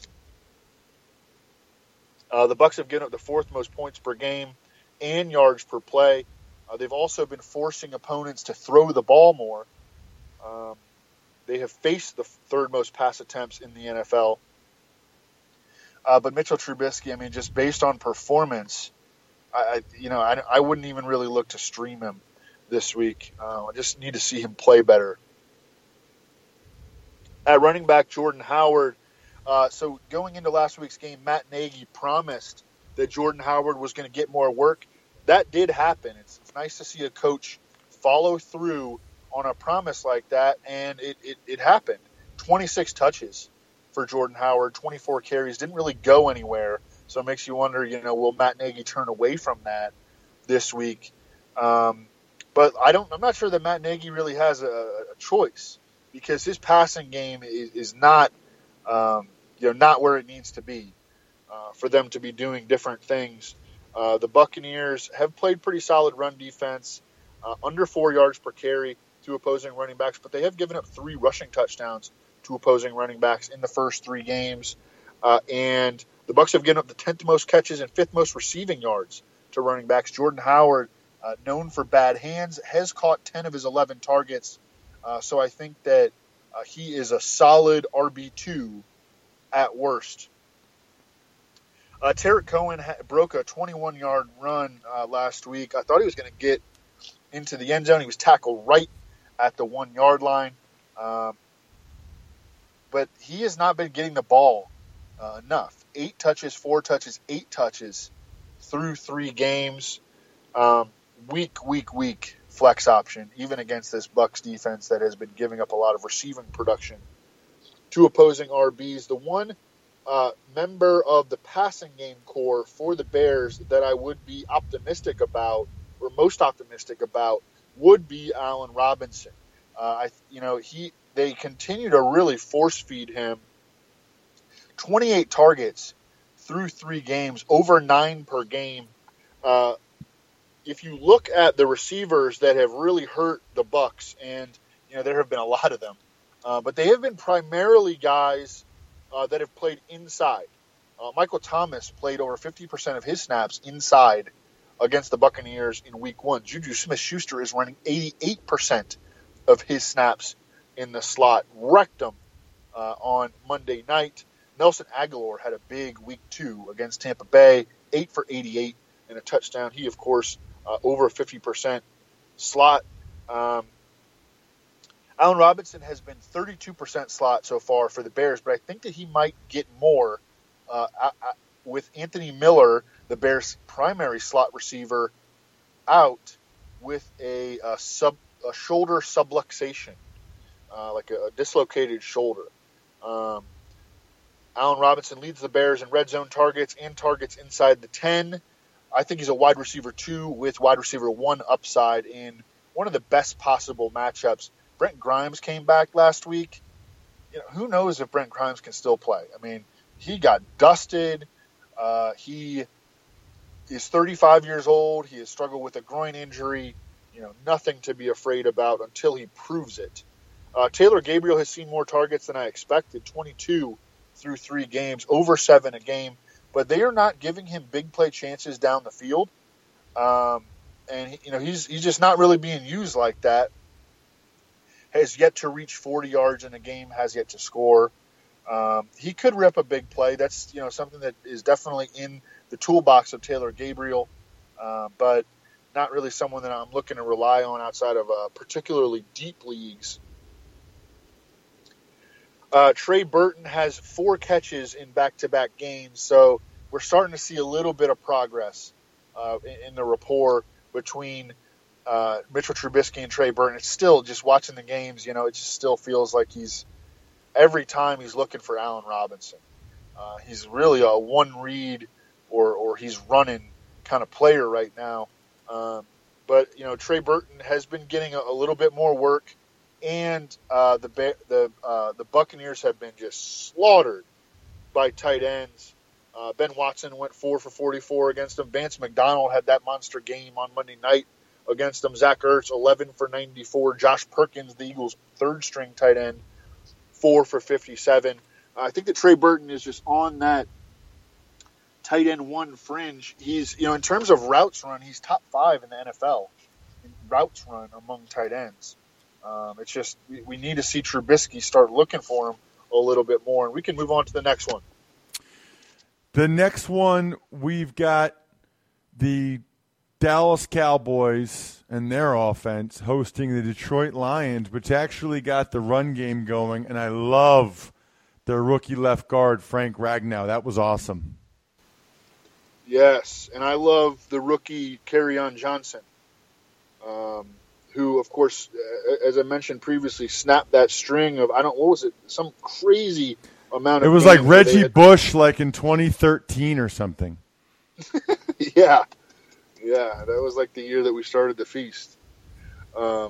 The Bucs have given up the 4th most points per game and yards per play. They've also been forcing opponents to throw the ball more. They have faced the 3rd most pass attempts in the NFL. But Mitchell Trubisky, I mean, just based on performance, I wouldn't even really look to stream him this week. I just need to see him play better. At running back, Jordan Howard. So going into last week's game, Matt Nagy promised that Jordan Howard was going to get more work. That did happen. It's nice to see a coach follow through on a promise like that, and it happened. 26 touches for Jordan Howard, 24 carries, didn't really go anywhere. So it makes you wonder, will Matt Nagy turn away from that this week? But I'm not sure that Matt Nagy really has a choice, because his passing game is not, not where it needs to be for them to be doing different things. The Buccaneers have played pretty solid run defense. under 4 yards per carry to opposing running backs, but they have given up 3 rushing touchdowns to opposing running backs in the first 3 games. And the Bucs have given up the 10th most catches and 5th most receiving yards to running backs. Jordan Howard, known for bad hands, has caught 10 of his 11 targets. So I think that he is a solid RB2 at worst. Tarek Cohen broke a 21-yard run last week. I thought he was going to get into the end zone. He was tackled right at the 1-yard line. But he has not been getting the ball enough. 8 touches, 4 touches, 8 touches through 3 games. Weak flex option, even against this Bucs defense that has been giving up a lot of receiving production to opposing RBs. The one member of the passing game core for the Bears that I would be optimistic about, or most optimistic about, would be Allen Robinson. They continue to really force feed him 28 targets through 3 games, over 9 per game. If you look at the receivers that have really hurt the Bucs, and there have been a lot of them, but they have been primarily guys that have played inside. Michael Thomas played over 50% of his snaps inside against the Buccaneers in Week 1. Juju Smith-Schuster is running 88% of his snaps in the slot. Wrecked them on Monday night. Nelson Aguilar had a big Week 2 against Tampa Bay, 8 for 88 and a touchdown. He, of course, over 50% slot. Allen Robinson has been 32% slot so far for the Bears, but I think that he might get more with Anthony Miller, the Bears' primary slot receiver, out with a shoulder subluxation, like a dislocated shoulder. Allen Robinson leads the Bears in red zone targets and targets inside the 10. I think he's a wide receiver 2 with wide receiver 1 upside in one of the best possible matchups. Brent Grimes came back last week. Who knows if Brent Grimes can still play? I mean, he got dusted. He is 35 years old. He has struggled with a groin injury. Nothing to be afraid about until he proves it. Taylor Gabriel has seen more targets than I expected, 22 through 3 games, over 7 a game. But they are not giving him big play chances down the field. And he's just not really being used like that. Has yet to reach 40 yards in a game, has yet to score. He could rip a big play. That's something that is definitely in the toolbox of Taylor Gabriel, but not really someone that I'm looking to rely on outside of particularly deep leagues. Trey Burton has 4 catches in back-to-back games, so we're starting to see a little bit of progress in the rapport between Mitchell Trubisky and Trey Burton. It's still, just watching the games, it just still feels like every time he's looking for Allen Robinson. He's really a one-read or he's running kind of player right now. But Trey Burton has been getting a little bit more work, and the Buccaneers have been just slaughtered by tight ends. Ben Watson went 4 for 44 against them. Vance McDonald had that monster game on Monday night against them. Zach Ertz, 11 for 94. Josh Perkins, the Eagles' third-string tight end, 4 for 57. I think that Trey Burton is just on that tight end 1 fringe. He's, in terms of routes run, he's top 5 in the NFL in routes run among tight ends. It's just we need to see Trubisky start looking for him a little bit more, and we can move on to the next one. The next one, we've got the Dallas Cowboys and their offense hosting the Detroit Lions, which actually got the run game going, and I love their rookie left guard, Frank Ragnow. That was awesome. Yes, and I love the rookie Kerryon Johnson, who, of course, as I mentioned previously, snapped that string of, what was it, some crazy amount of. It was like Reggie Bush, like in 2013 or something. Yeah, that was like the year that we started the feast. I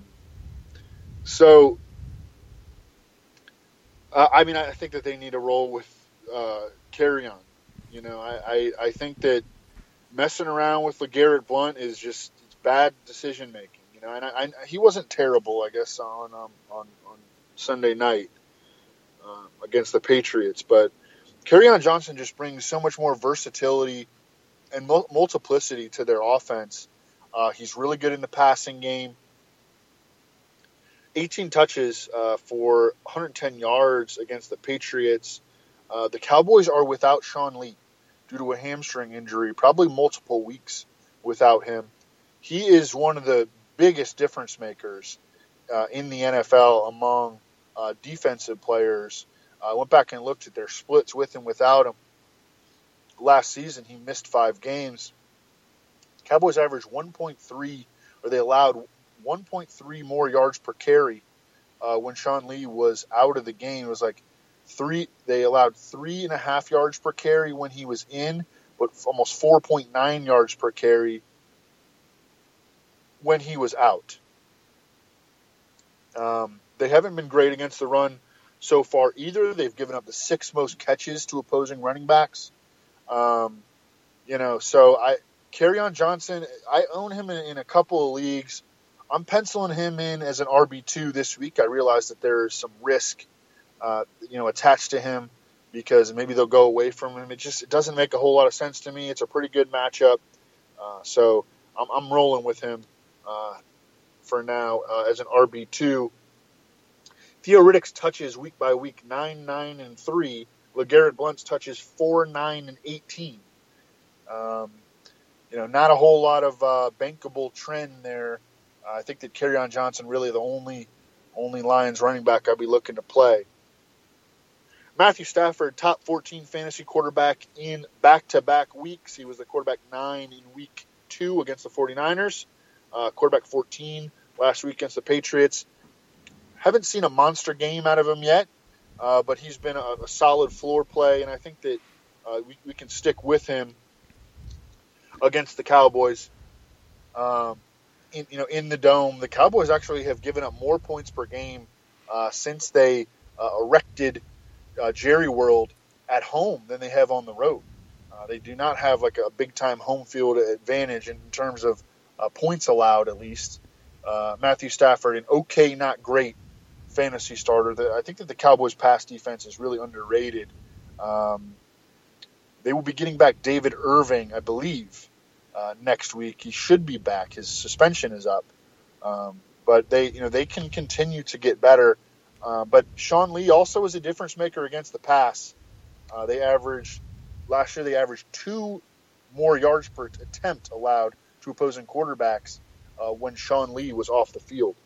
think that they need to roll with Kerryon. I think that messing around with LeGarrette Blount is just bad decision making. and he wasn't terrible, I guess, on Sunday night against the Patriots. But Kerryon Johnson just brings so much more versatility and multiplicity to their offense. He's really good in the passing game. 18 touches for 110 yards against the Patriots. The Cowboys are without Sean Lee due to a hamstring injury, probably multiple weeks without him. He is one of the biggest difference makers in the NFL among defensive players. I went back and looked at their splits with and without him. Last season, he missed 5 games. Cowboys averaged 1.3, or they allowed 1.3 more yards per carry when Sean Lee was out of the game. It was like they allowed 3.5 yards per carry when he was in, but almost 4.9 yards per carry when he was out. They haven't been great against the run so far either. They've given up the 6th most catches to opposing running backs. So Kerryon Johnson, I own him in a couple of leagues. I'm penciling him in as an RB2 this week. I realize that there's some risk, attached to him because maybe they'll go away from him. It doesn't make a whole lot of sense to me. It's a pretty good matchup. So I'm rolling with him for now as an RB2. Theo Riddick's touches week by week, 9, 9, and 3. LeGarrette Blount's touches 4, 9, and 18. Not a whole lot of bankable trend there. I think that Kerryon Johnson really the only Lions running back I'll be looking to play. Matthew Stafford, top 14 fantasy quarterback in back-to-back weeks. He was the quarterback 9 in week 2 against the 49ers. Quarterback 14 last week against the Patriots. Haven't seen a monster game out of him yet, but he's been a solid floor play, and I think that we can stick with him against the Cowboys. In the Dome, the Cowboys actually have given up more points per game since they erected Jerry World at home than they have on the road. They do not have like a big-time home field advantage in terms of points allowed, at least. Matthew Stafford, an okay, not great fantasy starter. I think that the Cowboys' pass defense is really underrated. They will be getting back David Irving, I believe, next week. He should be back. His suspension is up. But they can continue to get better. But Sean Lee also is a difference maker against the pass. Last year they averaged 2 more yards per attempt allowed to opposing quarterbacks when Sean Lee was off the field.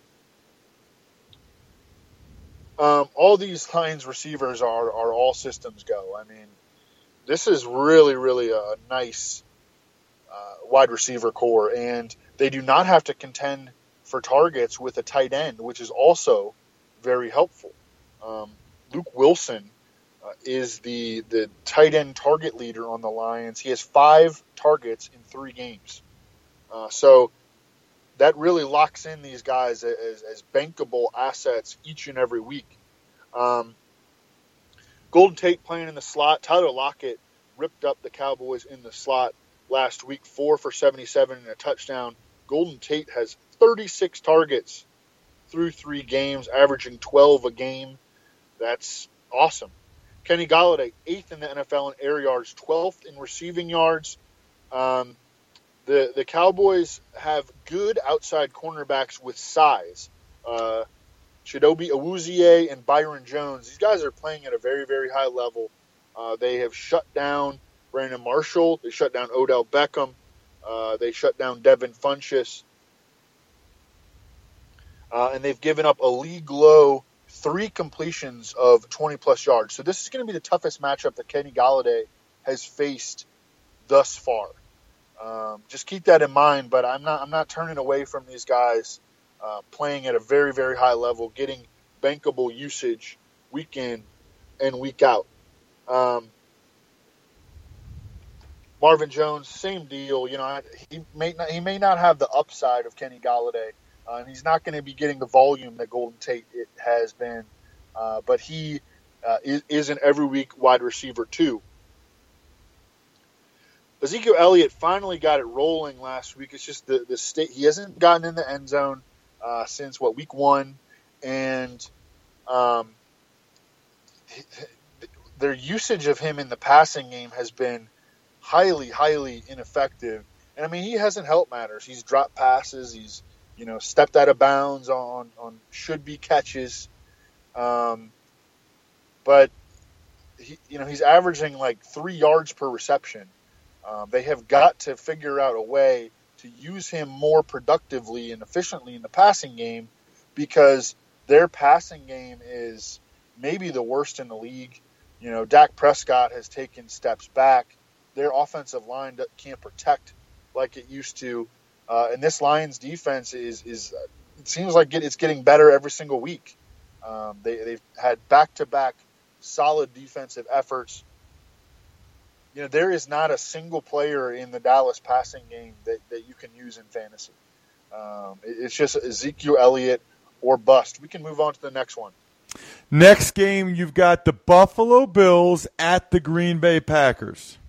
All these Lions receivers are all systems go. I mean, this is really, really a nice wide receiver core, and they do not have to contend for targets with a tight end, which is also very helpful. Luke Wilson is the tight end target leader on the Lions. He has 5 targets in 3 games. So that really locks in these guys as bankable assets each and every week. Golden Tate playing in the slot. Tyler Lockett ripped up the Cowboys in the slot last week, 4 for 77 and a touchdown. Golden Tate has 36 targets through 3 games, averaging 12 a game. That's awesome. Kenny Golladay, 8th in the NFL in air yards, 12th in receiving yards. The Cowboys have good outside cornerbacks with size. Chidobe Awuzie and Byron Jones. These guys are playing at a very, very high level. They have shut down Brandon Marshall. They shut down Odell Beckham. They shut down Devin Funchess. And they've given up a league-low 3 completions of 20-plus yards. So this is going to be the toughest matchup that Kenny Golladay has faced thus far. Just keep that in mind, but I'm not turning away from these guys playing at a very, very high level, getting bankable usage week in and week out. Marvin Jones, same deal. He may not have the upside of Kenny Golladay. He's not going to be getting the volume that Golden Tate has been, but he is an every week wide receiver too. Ezekiel Elliott finally got it rolling last week. It's just the state. He hasn't gotten in the end zone since week 1, and their usage of him in the passing game has been highly, highly ineffective. And I mean, he hasn't helped matters. He's dropped passes. He's stepped out of bounds on should be catches. But he's averaging like 3 yards per reception. They have got to figure out a way to use him more productively and efficiently in the passing game, because their passing game is maybe the worst in the league. Dak Prescott has taken steps back. Their offensive line can't protect like it used to. And this Lions defense is it seems like it's getting better every single week. They've had back-to-back solid defensive efforts. There is not a single player in the Dallas passing game that you can use in fantasy. It's just Ezekiel Elliott or bust. We can move on to the next one. Next game, you've got the Buffalo Bills at the Green Bay Packers.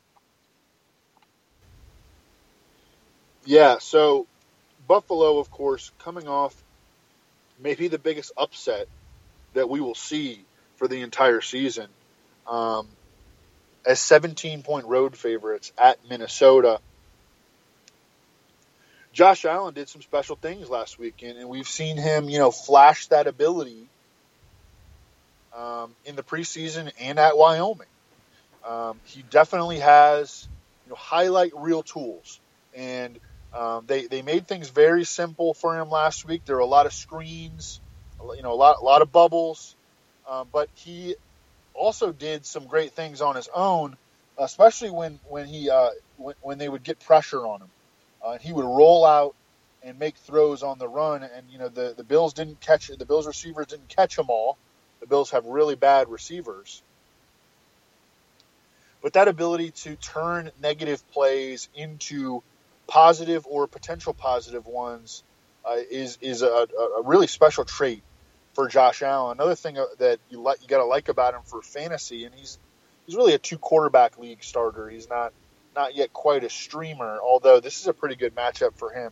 Yeah, so Buffalo, of course, coming off maybe the biggest upset that we will see for the entire season, as 17-point road favorites at Minnesota. Josh Allen did some special things last weekend, and we've seen him, flash that ability in the preseason and at Wyoming. He definitely has, highlight reel tools, and they made things very simple for him last week. There were a lot of screens, a lot of bubbles, but he also did some great things on his own, especially when they would get pressure on him. He would roll out and make throws on the run, and the Bills didn't catch it. The Bills receivers didn't catch them all. The Bills have really bad receivers. But that ability to turn negative plays into positive or potential positive ones is a really special trait for Josh Allen. Another thing that you got to like about him for fantasy, and he's really a 2-quarterback league starter. He's not yet quite a streamer, although this is a pretty good matchup for him.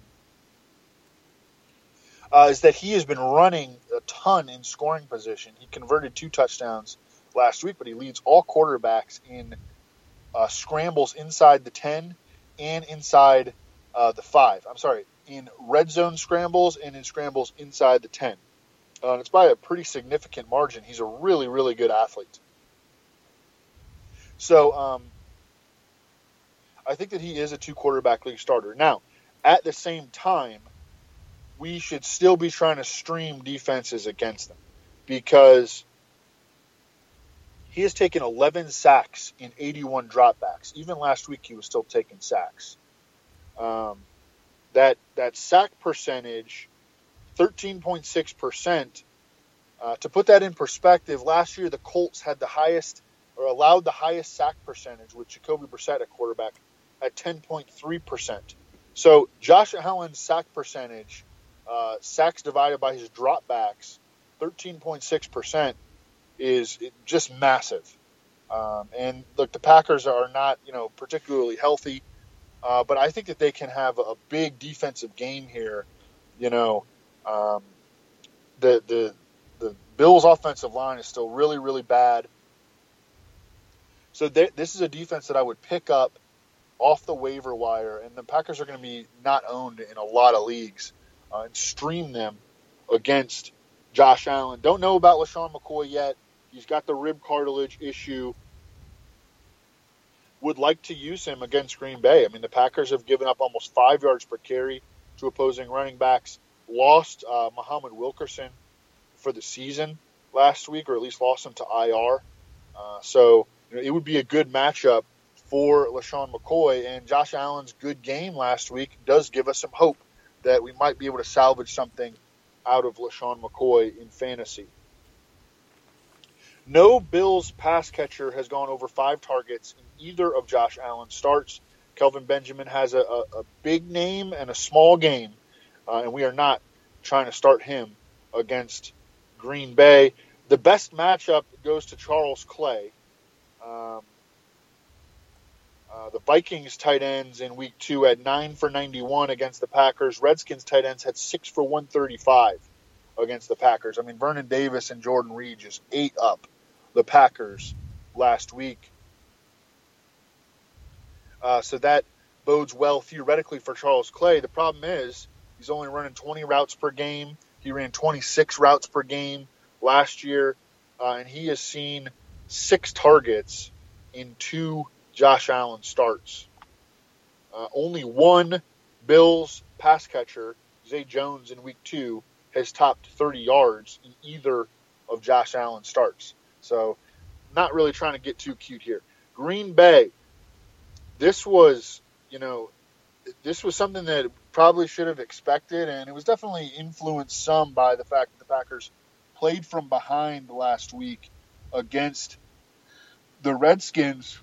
Is that he has been running a ton in scoring position. He converted 2 touchdowns last week, but he leads all quarterbacks in scrambles inside the 10 and inside the 5. I'm sorry, in red zone scrambles and in scrambles inside the 10. And it's by a pretty significant margin. He's a really, really good athlete. So I think that he is a 2-quarterback league starter. Now, at the same time, we should still be trying to stream defenses against them, because he has taken 11 sacks in 81 dropbacks. Even last week, he was still taking sacks. That sack percentage, 13.6%. To put that in perspective, last year the Colts had the highest, or allowed the highest sack percentage with Jacoby Brissett at quarterback at 10.3%. So Josh Allen's sack percentage, sacks divided by his dropbacks, 13.6%, is just massive. And look, the Packers are not, particularly healthy, but I think that they can have a big defensive game here. The Bills' offensive line is still really, really bad. So this is a defense that I would pick up off the waiver wire, and the Packers are going to be not owned in a lot of leagues, and stream them against Josh Allen. Don't know about LaShawn McCoy yet. He's got the rib cartilage issue. Would like to use him against Green Bay. I mean, the Packers have given up almost 5 yards per carry to opposing running backs. Lost Muhammad Wilkerson for the season last week, or at least lost him to IR. So it would be a good matchup for LaShawn McCoy. And Josh Allen's good game last week does give us some hope that we might be able to salvage something out of LaShawn McCoy in fantasy. No Bills pass catcher has gone over 5 targets in either of Josh Allen's starts. Kelvin Benjamin has a big name and a small game, and we are not trying to start him against Green Bay. The best matchup goes to Charles Clay. The Vikings tight ends in week 2 had 9 for 91 against the Packers. Redskins tight ends had 6 for 135 against the Packers. I mean, Vernon Davis and Jordan Reed just ate up the Packers last week. So that bodes well theoretically for Charles Clay. The problem is he's only running 20 routes per game. He ran 26 routes per game last year, and he has seen 6 targets in 2 Josh Allen starts. Only one Bills pass catcher, Zay Jones, in week 2 has topped 30 yards in either of Josh Allen's starts. So not really trying to get too cute here. Green Bay, this was something that probably should have expected, and it was definitely influenced some by the fact that the Packers played from behind last week against the Redskins.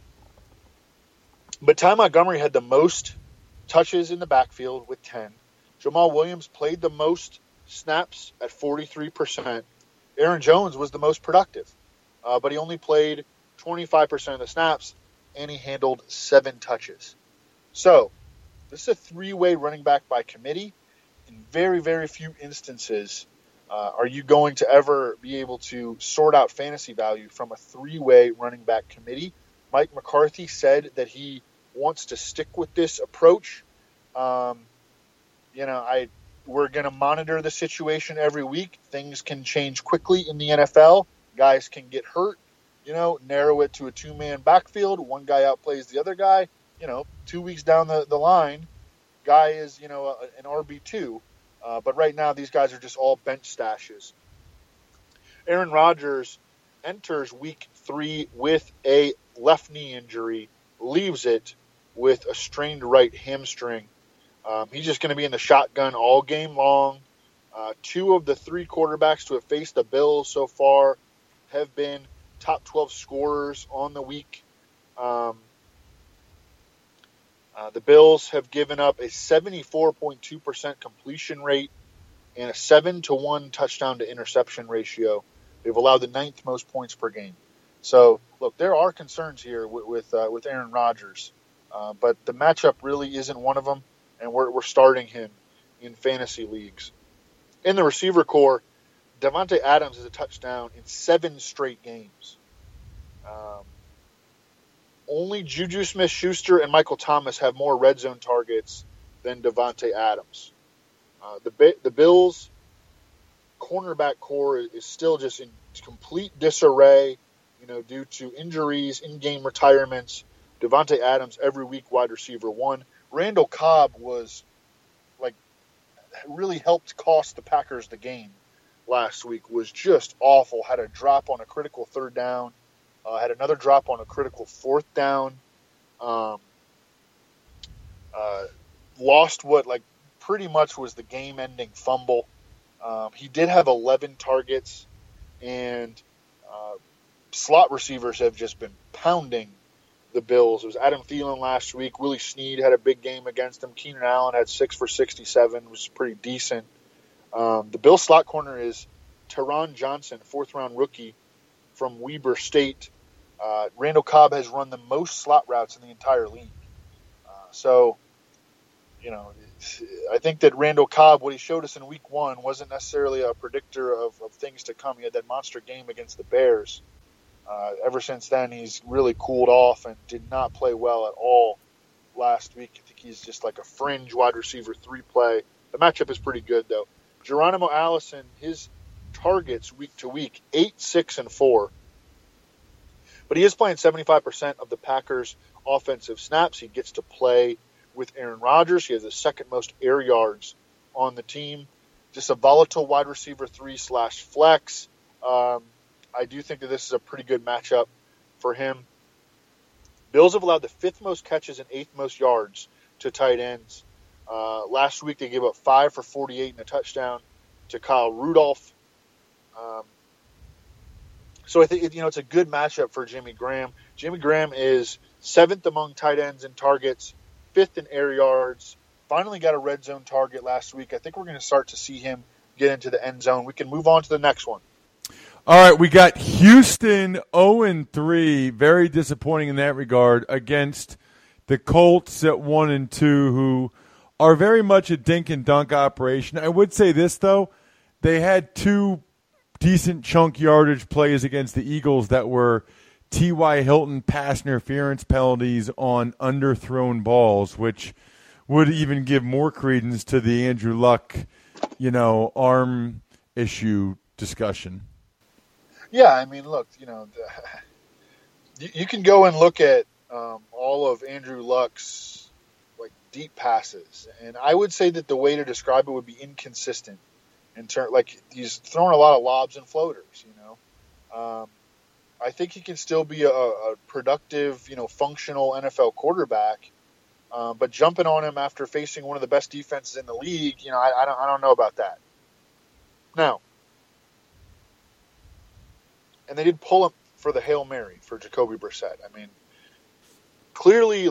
But Ty Montgomery had the most touches in the backfield with 10. Jamal Williams played the most snaps at 43%. Aaron Jones was the most productive, but he only played 25% of the snaps, and he handled 7 touches. So this is a 3-way running back by committee. In very, very few instances are you going to ever be able to sort out fantasy value from a 3-way running back committee. Mike McCarthy said that he wants to stick with this approach. We're going to monitor the situation every week. Things can change quickly in the NFL. Guys can get hurt. Narrow it to a 2-man backfield. One guy outplays the other guy. 2 weeks down the line, guy is, an RB2. But right now, these guys are just all bench stashes. Aaron Rodgers enters week 3 with a left knee injury, leaves it with a strained right hamstring. He's just going to be in the shotgun all game long. 2 of the 3 quarterbacks to have faced the Bills so far have been top 12 scorers on the week. The Bills have given up a 74.2% completion rate and a 7-to-1 touchdown to interception ratio. They've allowed the 9th most points per game. So, look, there are concerns here with Aaron Rodgers, but the matchup really isn't one of them, and we're starting him in fantasy leagues. In the receiver core, Davante Adams has a touchdown in 7 straight games. Only Juju Smith-Schuster and Michael Thomas have more red zone targets than Davante Adams. The Bills' cornerback core is still just in complete disarray, due to injuries, in-game retirements. Davante Adams every week wide receiver 1. Randall Cobb was really helped cost the Packers the game last week. Was just awful. Had a drop on a critical 3rd down. Had another drop on a critical 4th down. Lost what pretty much was the game-ending fumble. He did have 11 targets, and slot receivers have just been pounding the Bills. It was Adam Thielen last week. Willie Snead had a big game against him. Keenan Allen had 6 for 67, which is pretty decent. The Bills slot corner is Teron Johnson, 4th-round rookie from Weber State. Randall Cobb has run the most slot routes in the entire league. I think that Randall Cobb, what he showed us in week 1, wasn't necessarily a predictor of things to come. He had that monster game against the Bears. Ever since then, he's really cooled off and did not play well at all last week. I think he's just like a fringe wide receiver 3 play. The matchup is pretty good, though. Geronimo Allison, his targets week to week, 8, 6, and 4. But he is playing 75% of the Packers' offensive snaps. He gets to play with Aaron Rodgers. He has the 2nd most air yards on the team. Just a volatile wide receiver 3/flex. I do think that this is a pretty good matchup for him. Bills have allowed the 5th most catches and 8th most yards to tight ends. Last week they gave up 5 for 48 and a touchdown to Kyle Rudolph. So I think it's a good matchup for Jimmy Graham. Jimmy Graham is 7th among tight ends in targets, 5th in air yards. Finally got a red zone target last week. I think we're going to start to see him get into the end zone. We can move on to the next one. All right, we got Houston 0-3, very disappointing in that regard, against the Colts at 1-2, who are very much a dink and dunk operation. I would say this, though. They had 2 decent chunk yardage plays against the Eagles that were T.Y. Hilton pass interference penalties on underthrown balls, which would even give more credence to the Andrew Luck, arm issue discussion. Yeah, I mean, look, you can go and look at all of Andrew Luck's deep passes, and I would say that the way to describe it would be inconsistent. He's throwing a lot of lobs and floaters. I think he can still be a productive, functional NFL quarterback. But jumping on him after facing one of the best defenses in the league, I don't know about that. Now, and they did pull him for the Hail Mary for Jacoby Brissett. I mean, clearly,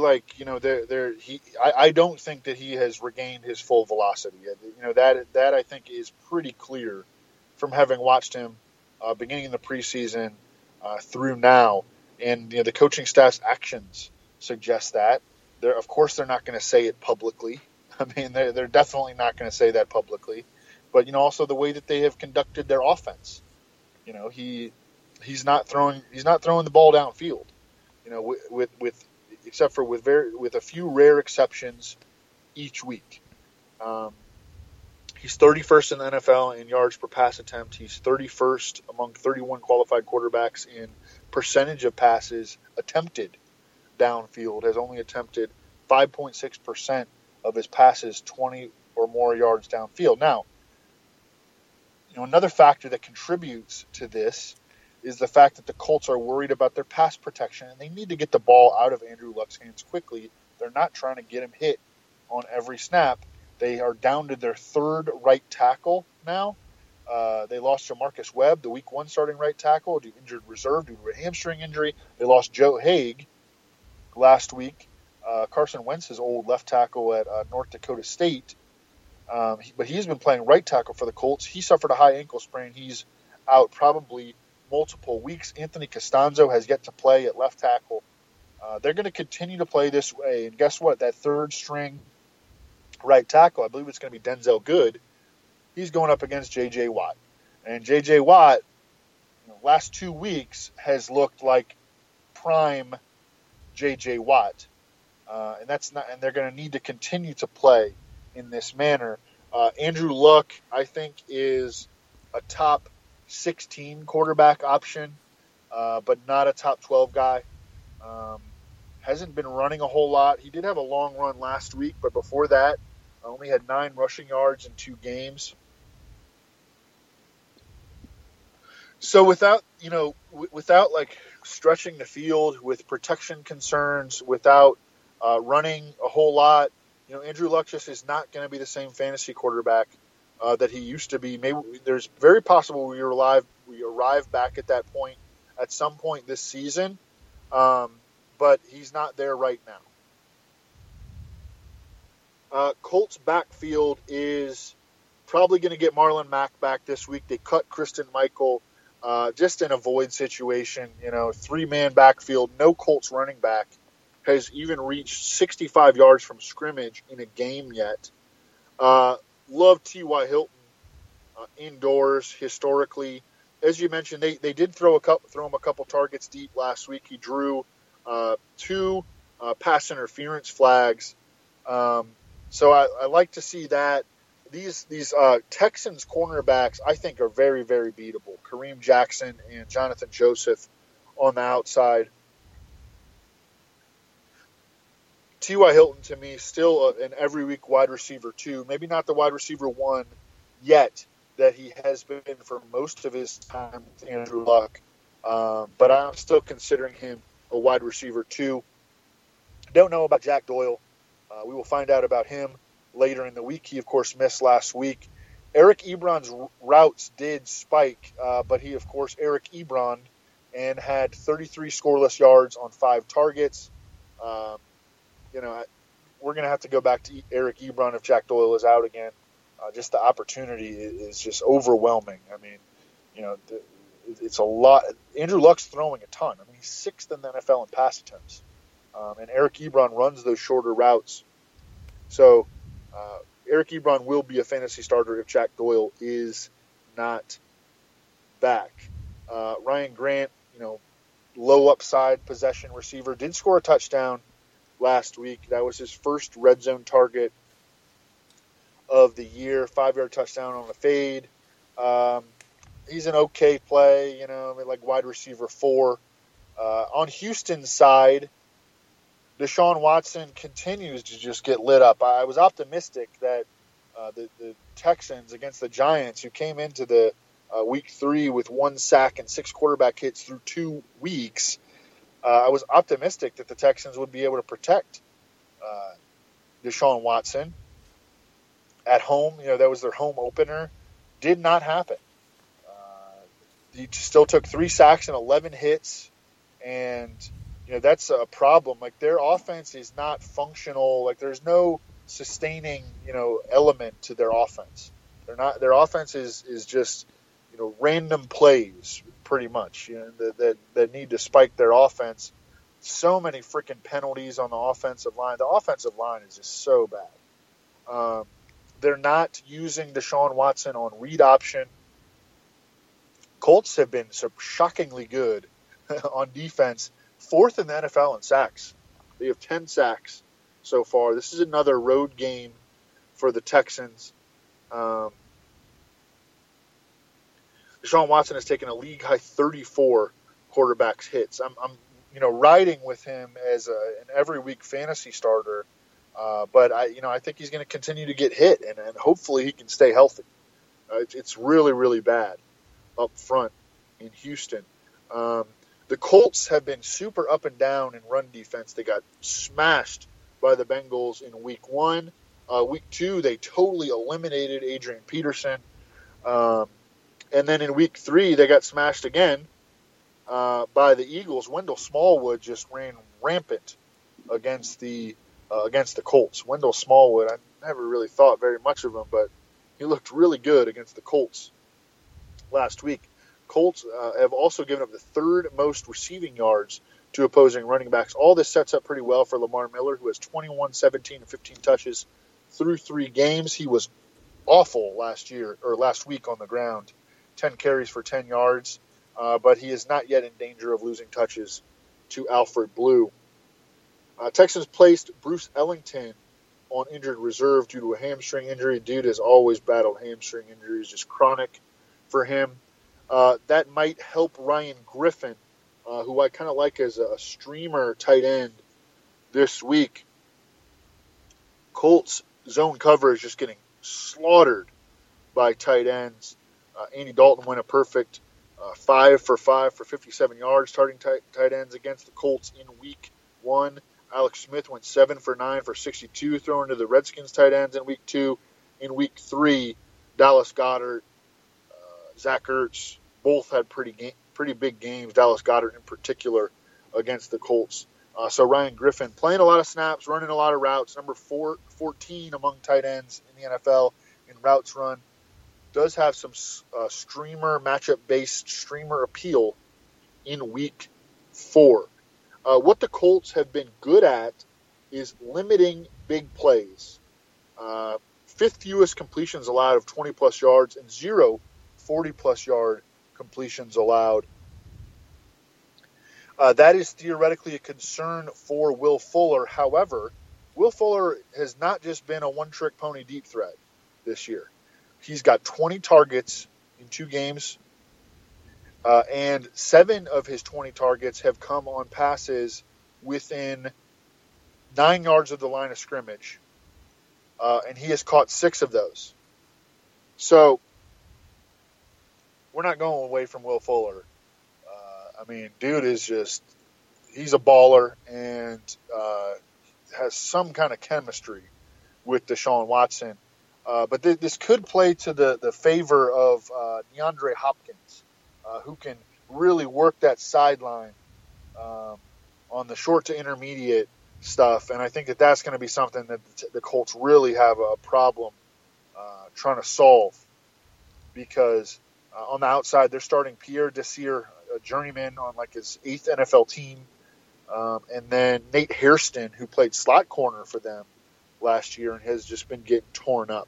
I don't think that he has regained his full velocity. That I think is pretty clear from having watched him beginning in the preseason through now, and the coaching staff's actions suggest that. Of course, they're not going to say it publicly. I mean, they're definitely not going to say that publicly. But also the way that they have conducted their offense. He's not throwing the ball downfield. Except for with a few rare exceptions each week. He's 31st in the NFL in yards per pass attempt. He's 31st among 31 qualified quarterbacks in percentage of passes attempted downfield. Has only attempted 5.6% of his passes 20 or more yards downfield. Now, another factor that contributes to this is the fact that the Colts are worried about their pass protection, and they need to get the ball out of Andrew Luck's hands quickly. They're not trying to get him hit on every snap. They are down to their 3rd right tackle now. They lost Jamarcus Webb, the Week 1 starting right tackle, due to injured reserve due to a hamstring injury. They lost Joe Haig last week, Carson Wentz's old left tackle at North Dakota State. But he's been playing right tackle for the Colts. He suffered a high ankle sprain. He's out probably multiple weeks. Anthony Costanzo has yet to play at left tackle. They're going to continue to play this way. And guess what? That 3rd string right tackle, I believe it's going to be Denzel Good. He's going up against J.J. Watt. And J.J. Watt, last 2 weeks, has looked like prime J.J. Watt. And they're going to need to continue to play in this manner. Andrew Luck, I think, is a top 16 quarterback option, but not a top 12 guy. Hasn't been running a whole lot. He did have a long run last week, but before that, only had 9 rushing yards in 2 games. So without stretching the field, with protection concerns, without running a whole lot, Andrew Luck just is not going to be the same fantasy quarterback that he used to be. Maybe there's very possible we arrive back at that point at some point this season, but he's not there right now. Colts backfield is probably going to get Marlon Mack back this week. They cut Christine Michael just in a void situation. 3-man backfield. No Colts running back has even reached 65 yards from scrimmage in a game yet. Love T.Y. Hilton indoors historically. As you mentioned, they did throw him a couple targets deep last week. He drew 2 pass interference flags. So I like to see that. These Texans cornerbacks, I think, are very, very beatable. Kareem Jackson and Jonathan Joseph on the outside. T.Y. Hilton, to me, still an every week wide receiver 2. Maybe not the wide receiver 1 yet that he has been for most of his time with Andrew Luck. But I'm still considering him a wide receiver 2. Don't know about Jack Doyle. We will find out about him later in the week. He, of course, missed last week. Eric Ebron's routes did spike, but he, of course, Eric Ebron, and had 33 scoreless yards on 5 targets. We're going to have to go back to Eric Ebron if Jack Doyle is out again. Just the opportunity is just overwhelming. I mean, it's a lot. Andrew Luck's throwing a ton. I mean, he's 6th in the NFL in pass attempts. and Eric Ebron runs those shorter routes. So Eric Ebron will be a fantasy starter if Jack Doyle is not back. Ryan Grant, low upside possession receiver, did score a touchdown last week. That was his first red zone target of the year, 5-yard touchdown on a fade. He's an okay play, like wide receiver 4. On Houston's side, Deshaun Watson continues to just get lit up. I was optimistic that the Texans against the Giants, who came into the week 3 with 1 sack and 6 quarterback hits through 2 weeks, I was optimistic that the Texans would be able to protect Deshaun Watson at home. That was their home opener. Did not happen. He still took 3 sacks and 11 hits, and that's a problem. Like, their offense is not functional. Like, there's no sustaining element to their offense. Their offense is just random plays pretty much that need to spike their offense. So many freaking penalties on the offensive line. The offensive line is just so bad. They're not using Deshaun Watson on read option. Colts have been shockingly good on defense, 4th in the NFL in sacks. They have 10 sacks so far. This is another road game for the Texans. Deshaun Watson has taken a league-high 34 quarterbacks hits. I'm riding with him as an every-week fantasy starter, but I think he's going to continue to get hit, and hopefully he can stay healthy. It's really, really bad up front in Houston. The Colts have been super up and down in run defense. They got smashed by the Bengals in week 1. Week 2, they totally eliminated Adrian Peterson. And then in week 3, they got smashed again by the Eagles. Wendell Smallwood just ran rampant against the Colts. Wendell Smallwood, I never really thought very much of him, but he looked really good against the Colts last week. Colts have also given up the 3rd most receiving yards to opposing running backs. All this sets up pretty well for Lamar Miller, who has 21, 17, and 15 touches through 3 games. He was awful last week on the ground. 10 carries for 10 yards, but he is not yet in danger of losing touches to Alfred Blue. Texans placed Bruce Ellington on injured reserve due to a hamstring injury. Dude has always battled hamstring injuries, just chronic for him. That might help Ryan Griffin, who I kind of like as a streamer tight end this week. Colts zone coverage just getting slaughtered by tight ends. Andy Dalton went a perfect 5 for 5 for 57 yards starting tight ends against the Colts in week 1. Alex Smith went 7 for 9 for 62 throwing to the Redskins tight ends in week 2. In week 3, Dallas Goedert, Zach Ertz, both had pretty big games, Dallas Goedert in particular, against the Colts. So Ryan Griffin playing a lot of snaps, running a lot of routes, number 14 among tight ends in the NFL in routes run. Does have some matchup-based streamer appeal in week 4. What the Colts have been good at is limiting big plays. 5th fewest completions allowed of 20-plus yards and 0 40-plus yard completions allowed. That is theoretically a concern for Will Fuller. However, Will Fuller has not just been a one-trick pony deep threat this year. He's got 20 targets in 2 games, and 7 of his 20 targets have come on passes within 9 yards of the line of scrimmage, and he has caught 6 of those. So we're not going away from Will Fuller. Dude is just – he's a baller and has some kind of chemistry with Deshaun Watson. But this could play to the favor of DeAndre Hopkins, who can really work that sideline on the short to intermediate stuff. And I think that's going to be something that the Colts really have a problem trying to solve, because on the outside they're starting Pierre Desir, a journeyman on like his 8th NFL team. And then Nate Hairston, who played slot corner for them last year and has just been getting torn up.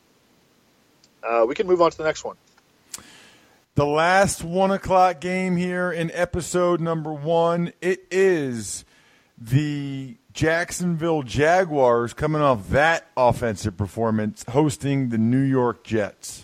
We can move on to the next one. The last 1 o'clock game here in episode number 1, it is the Jacksonville Jaguars coming off that offensive performance hosting the New York Jets.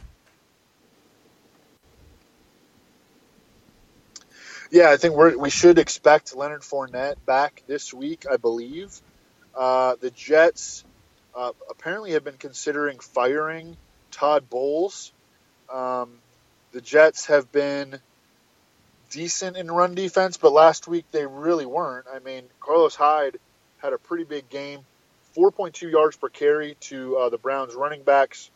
Yeah, I think we should expect Leonard Fournette back this week, I believe. The Jets apparently have been considering firing Todd Bowles. The Jets have been decent in run defense, but last week they really weren't. I mean, Carlos Hyde had a pretty big game, 4.2 yards per carry to the Browns running backs.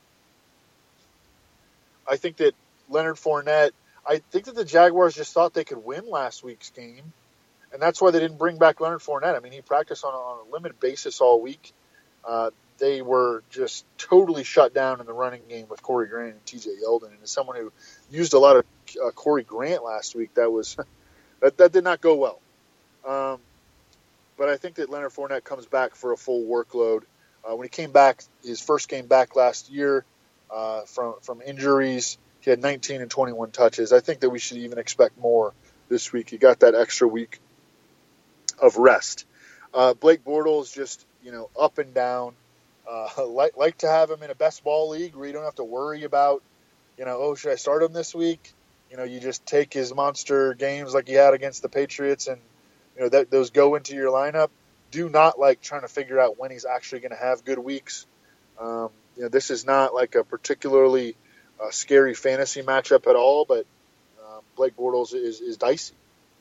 I think that Leonard Fournette, I think that the Jaguars just thought they could win last week's game, and that's why they didn't bring back Leonard Fournette. I mean, he practiced on a limited basis all week. They were just totally shut down in the running game with Corey Grant and T.J. Yeldon. And as someone who used a lot of Corey Grant last week, that did not go well. But I think that Leonard Fournette comes back for a full workload. When he came back, his first game back last year from injuries, he had 19 and 21 touches. I think that we should even expect more this week. He got that extra week of rest. Blake Bortles just, up and down. Like to have him in a best ball league where you don't have to worry about, should I start him this week? You just take his monster games like he had against the Patriots and, those go into your lineup. Do not like trying to figure out when he's actually going to have good weeks. This is not like a particularly scary fantasy matchup at all, but Blake Bortles is dicey.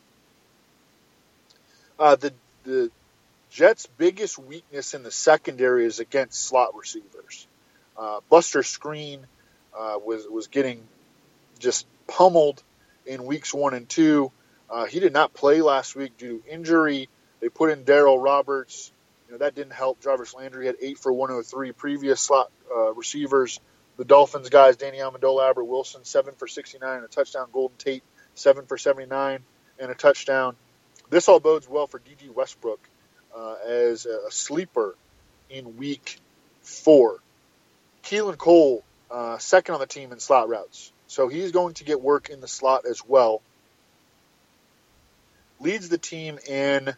The Jets' biggest weakness in the secondary is against slot receivers. Buster Skrine was getting just pummeled in weeks 1 and 2. He did not play last week due to injury. They put in Darryl Roberts. That didn't help. Jarvis Landry had 8 for 103. Previous slot receivers, the Dolphins guys, Danny Amendola, Albert Wilson, 7 for 69 and a touchdown. Golden Tate, 7 for 79 and a touchdown. This all bodes well for D.D. Westbrook as a sleeper in week 4. Keelan Cole, second on the team in slot routes. So he's going to get work in the slot as well. Leads the team in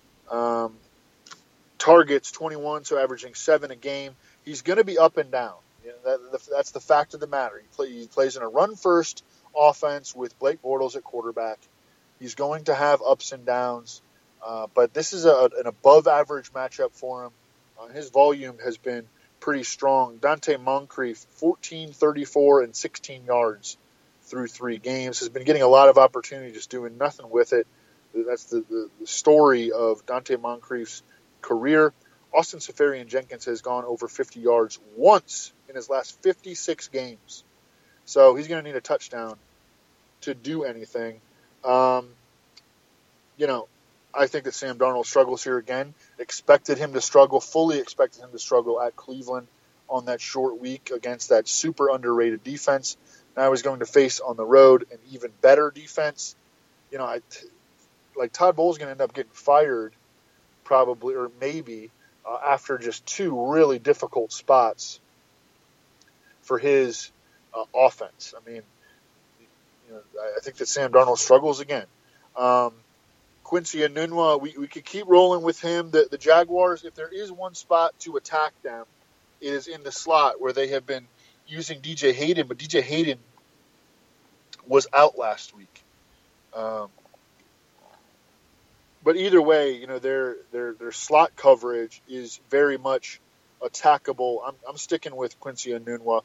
targets, 21, so averaging 7 a game. He's going to be up and down. That's the fact of the matter. He plays in a run-first offense with Blake Bortles at quarterback. He's going to have ups and downs, but this is an above-average matchup for him. His volume has been pretty strong. Dante Moncrief, 14, 34, and 16 yards through 3 games. Has been getting a lot of opportunity, just doing nothing with it. That's the story of Dante Moncrief's career. Austin Seferian-Jenkins has gone over 50 yards once in his last 56 games. So he's going to need a touchdown to do anything. I think that Sam Darnold struggles here again. Fully expected him to struggle at Cleveland on that short week against that super underrated defense. Now he's going to face on the road an even better defense. Todd Bowles is going to end up getting fired probably, or maybe, after just 2 really difficult spots for his offense. I mean, I think that Sam Darnold struggles again. Quincy Enunwa, we could keep rolling with him. The Jaguars, if there is one spot to attack them, it is in the slot where they have been using DJ Hayden, but DJ Hayden was out last week. But either way, their slot coverage is very much attackable. I'm sticking with Quincy Enunwa.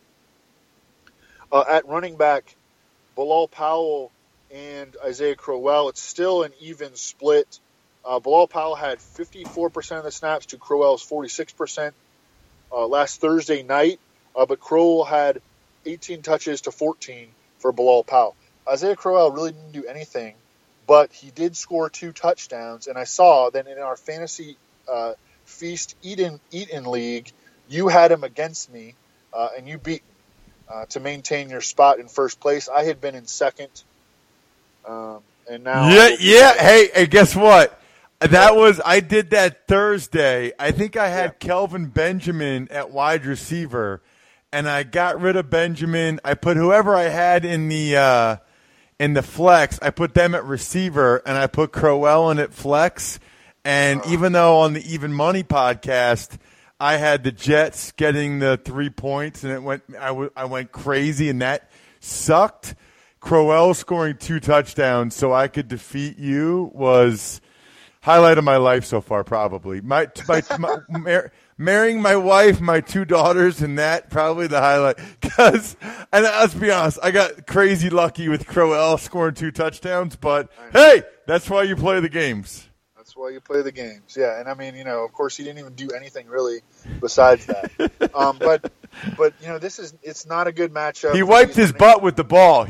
At running back, Bilal Powell and Isaiah Crowell, it's still an even split. Bilal Powell had 54% of the snaps to Crowell's 46% last Thursday night, but Crowell had 18 touches to 14 for Bilal Powell. Isaiah Crowell really didn't do anything, but he did score 2 touchdowns, and I saw that in our fantasy feast eat-in league, you had him against me, and you beat me to maintain your spot in first place. I had been in second, and and now yeah. Hey, guess what? I did that Thursday. I think I had Kelvin Benjamin at wide receiver, and I got rid of Benjamin. I put whoever I had in the flex. I put them at receiver, and I put Crowell in at flex. And even though on the Even Money podcast, I had the Jets getting the 3 points, and I went crazy, and that sucked. Crowell scoring 2 touchdowns so I could defeat you was highlight of my life so far, probably. Marrying my wife, my 2 daughters, and that probably the highlight. And let's be honest, I got crazy lucky with Crowell scoring 2 touchdowns, but hey, that's why you play the games. That's why you play the games, yeah. And I mean, of course, he didn't even do anything really besides that. But it's not a good matchup. He wiped his butt with the ball.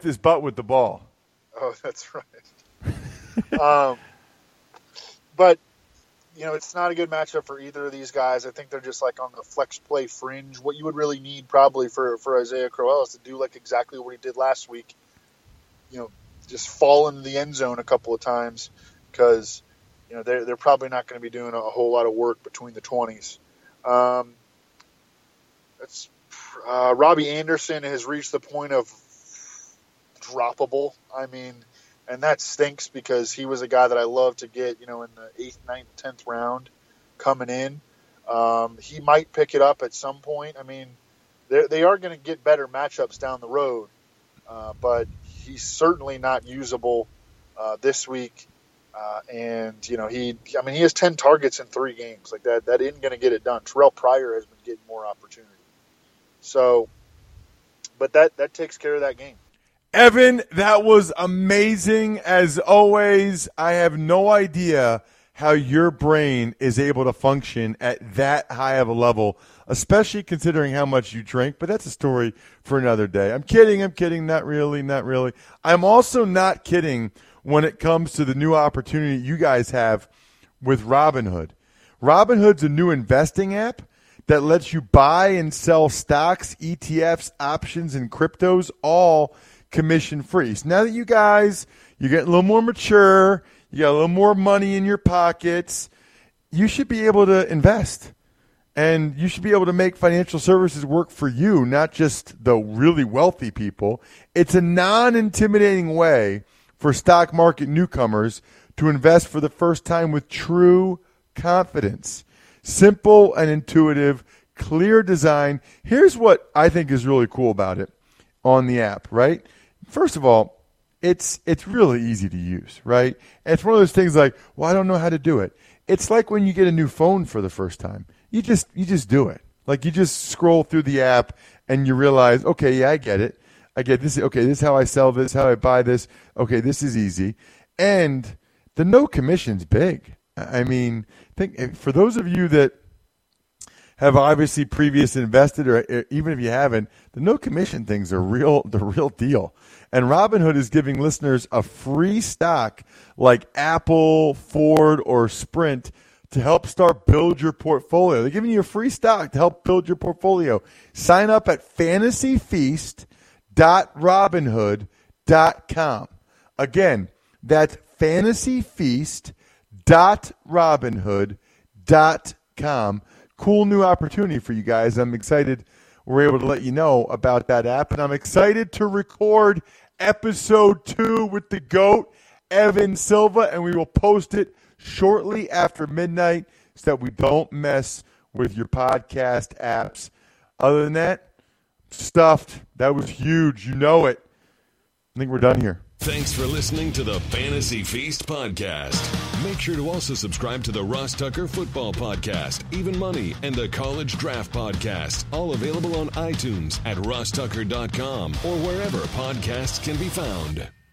Oh, that's right. But it's not a good matchup for either of these guys. I think they're just like on the flex play fringe. What you would really need probably for Isaiah Crowell is to do like exactly what he did last week. Just fall into the end zone a couple of times because they're probably not going to be doing a whole lot of work between the 20s. Robbie Anderson has reached the point of droppable. I mean, and that stinks because he was a guy that I love to get, in the 8th, 9th, 10th round coming in. He might pick it up at some point. I mean, they are going to get better matchups down the road, but he's certainly not usable this week. And he has 10 targets in 3 games. Like that isn't going to get it done. Terrell Pryor has been getting more opportunity. So, but that takes care of that game. Evan, that was amazing as always. I have no idea how your brain is able to function at that high of a level, especially considering how much you drink. But that's a story for another day. I'm kidding. Not really. I'm also not kidding when it comes to the new opportunity you guys have with Robinhood. Robinhood's a new investing app that lets you buy and sell stocks, ETFs, options, and cryptos, all commission-free. So now that you guys, you're getting a little more mature, you got a little more money in your pockets, you should be able to invest. And you should be able to make financial services work for you, not just the really wealthy people. It's a non-intimidating way for stock market newcomers to invest for the first time with true confidence. Simple and intuitive, clear design. Here's what I think is really cool about it on the app, right? First of all, it's really easy to use, right? And it's one of those things like, well, I don't know how to do it. It's like when you get a new phone for the first time. You just do it. Like you just scroll through the app and you realize, okay, yeah, I get it. I get this. Okay, this is how I sell this, how I buy this. Okay, this is easy. And the no commission's big. I mean, think for those of you that have obviously previous invested, or even if you haven't, the no commission things are the real deal. And Robinhood is giving listeners a free stock like Apple, Ford, or Sprint to help build your portfolio. They're giving you a free stock to help build your portfolio. Sign up at fantasyfeast.robinhood.com. Again, that's fantasyfeast.robinhood.com. Cool new opportunity for you guys. I'm excited we're able to let you know about that app. And I'm excited to record episode 2 with the GOAT, Evan Silva, and we will post it shortly after midnight so that we don't mess with your podcast apps. Other than that, stuffed. That was huge. You know it. I think we're done here. Thanks for listening to the Fantasy Feast podcast. Make sure to also subscribe to the Ross Tucker Football Podcast, Even Money, and the College Draft Podcast, all available on iTunes, at rosstucker.com, or wherever podcasts can be found.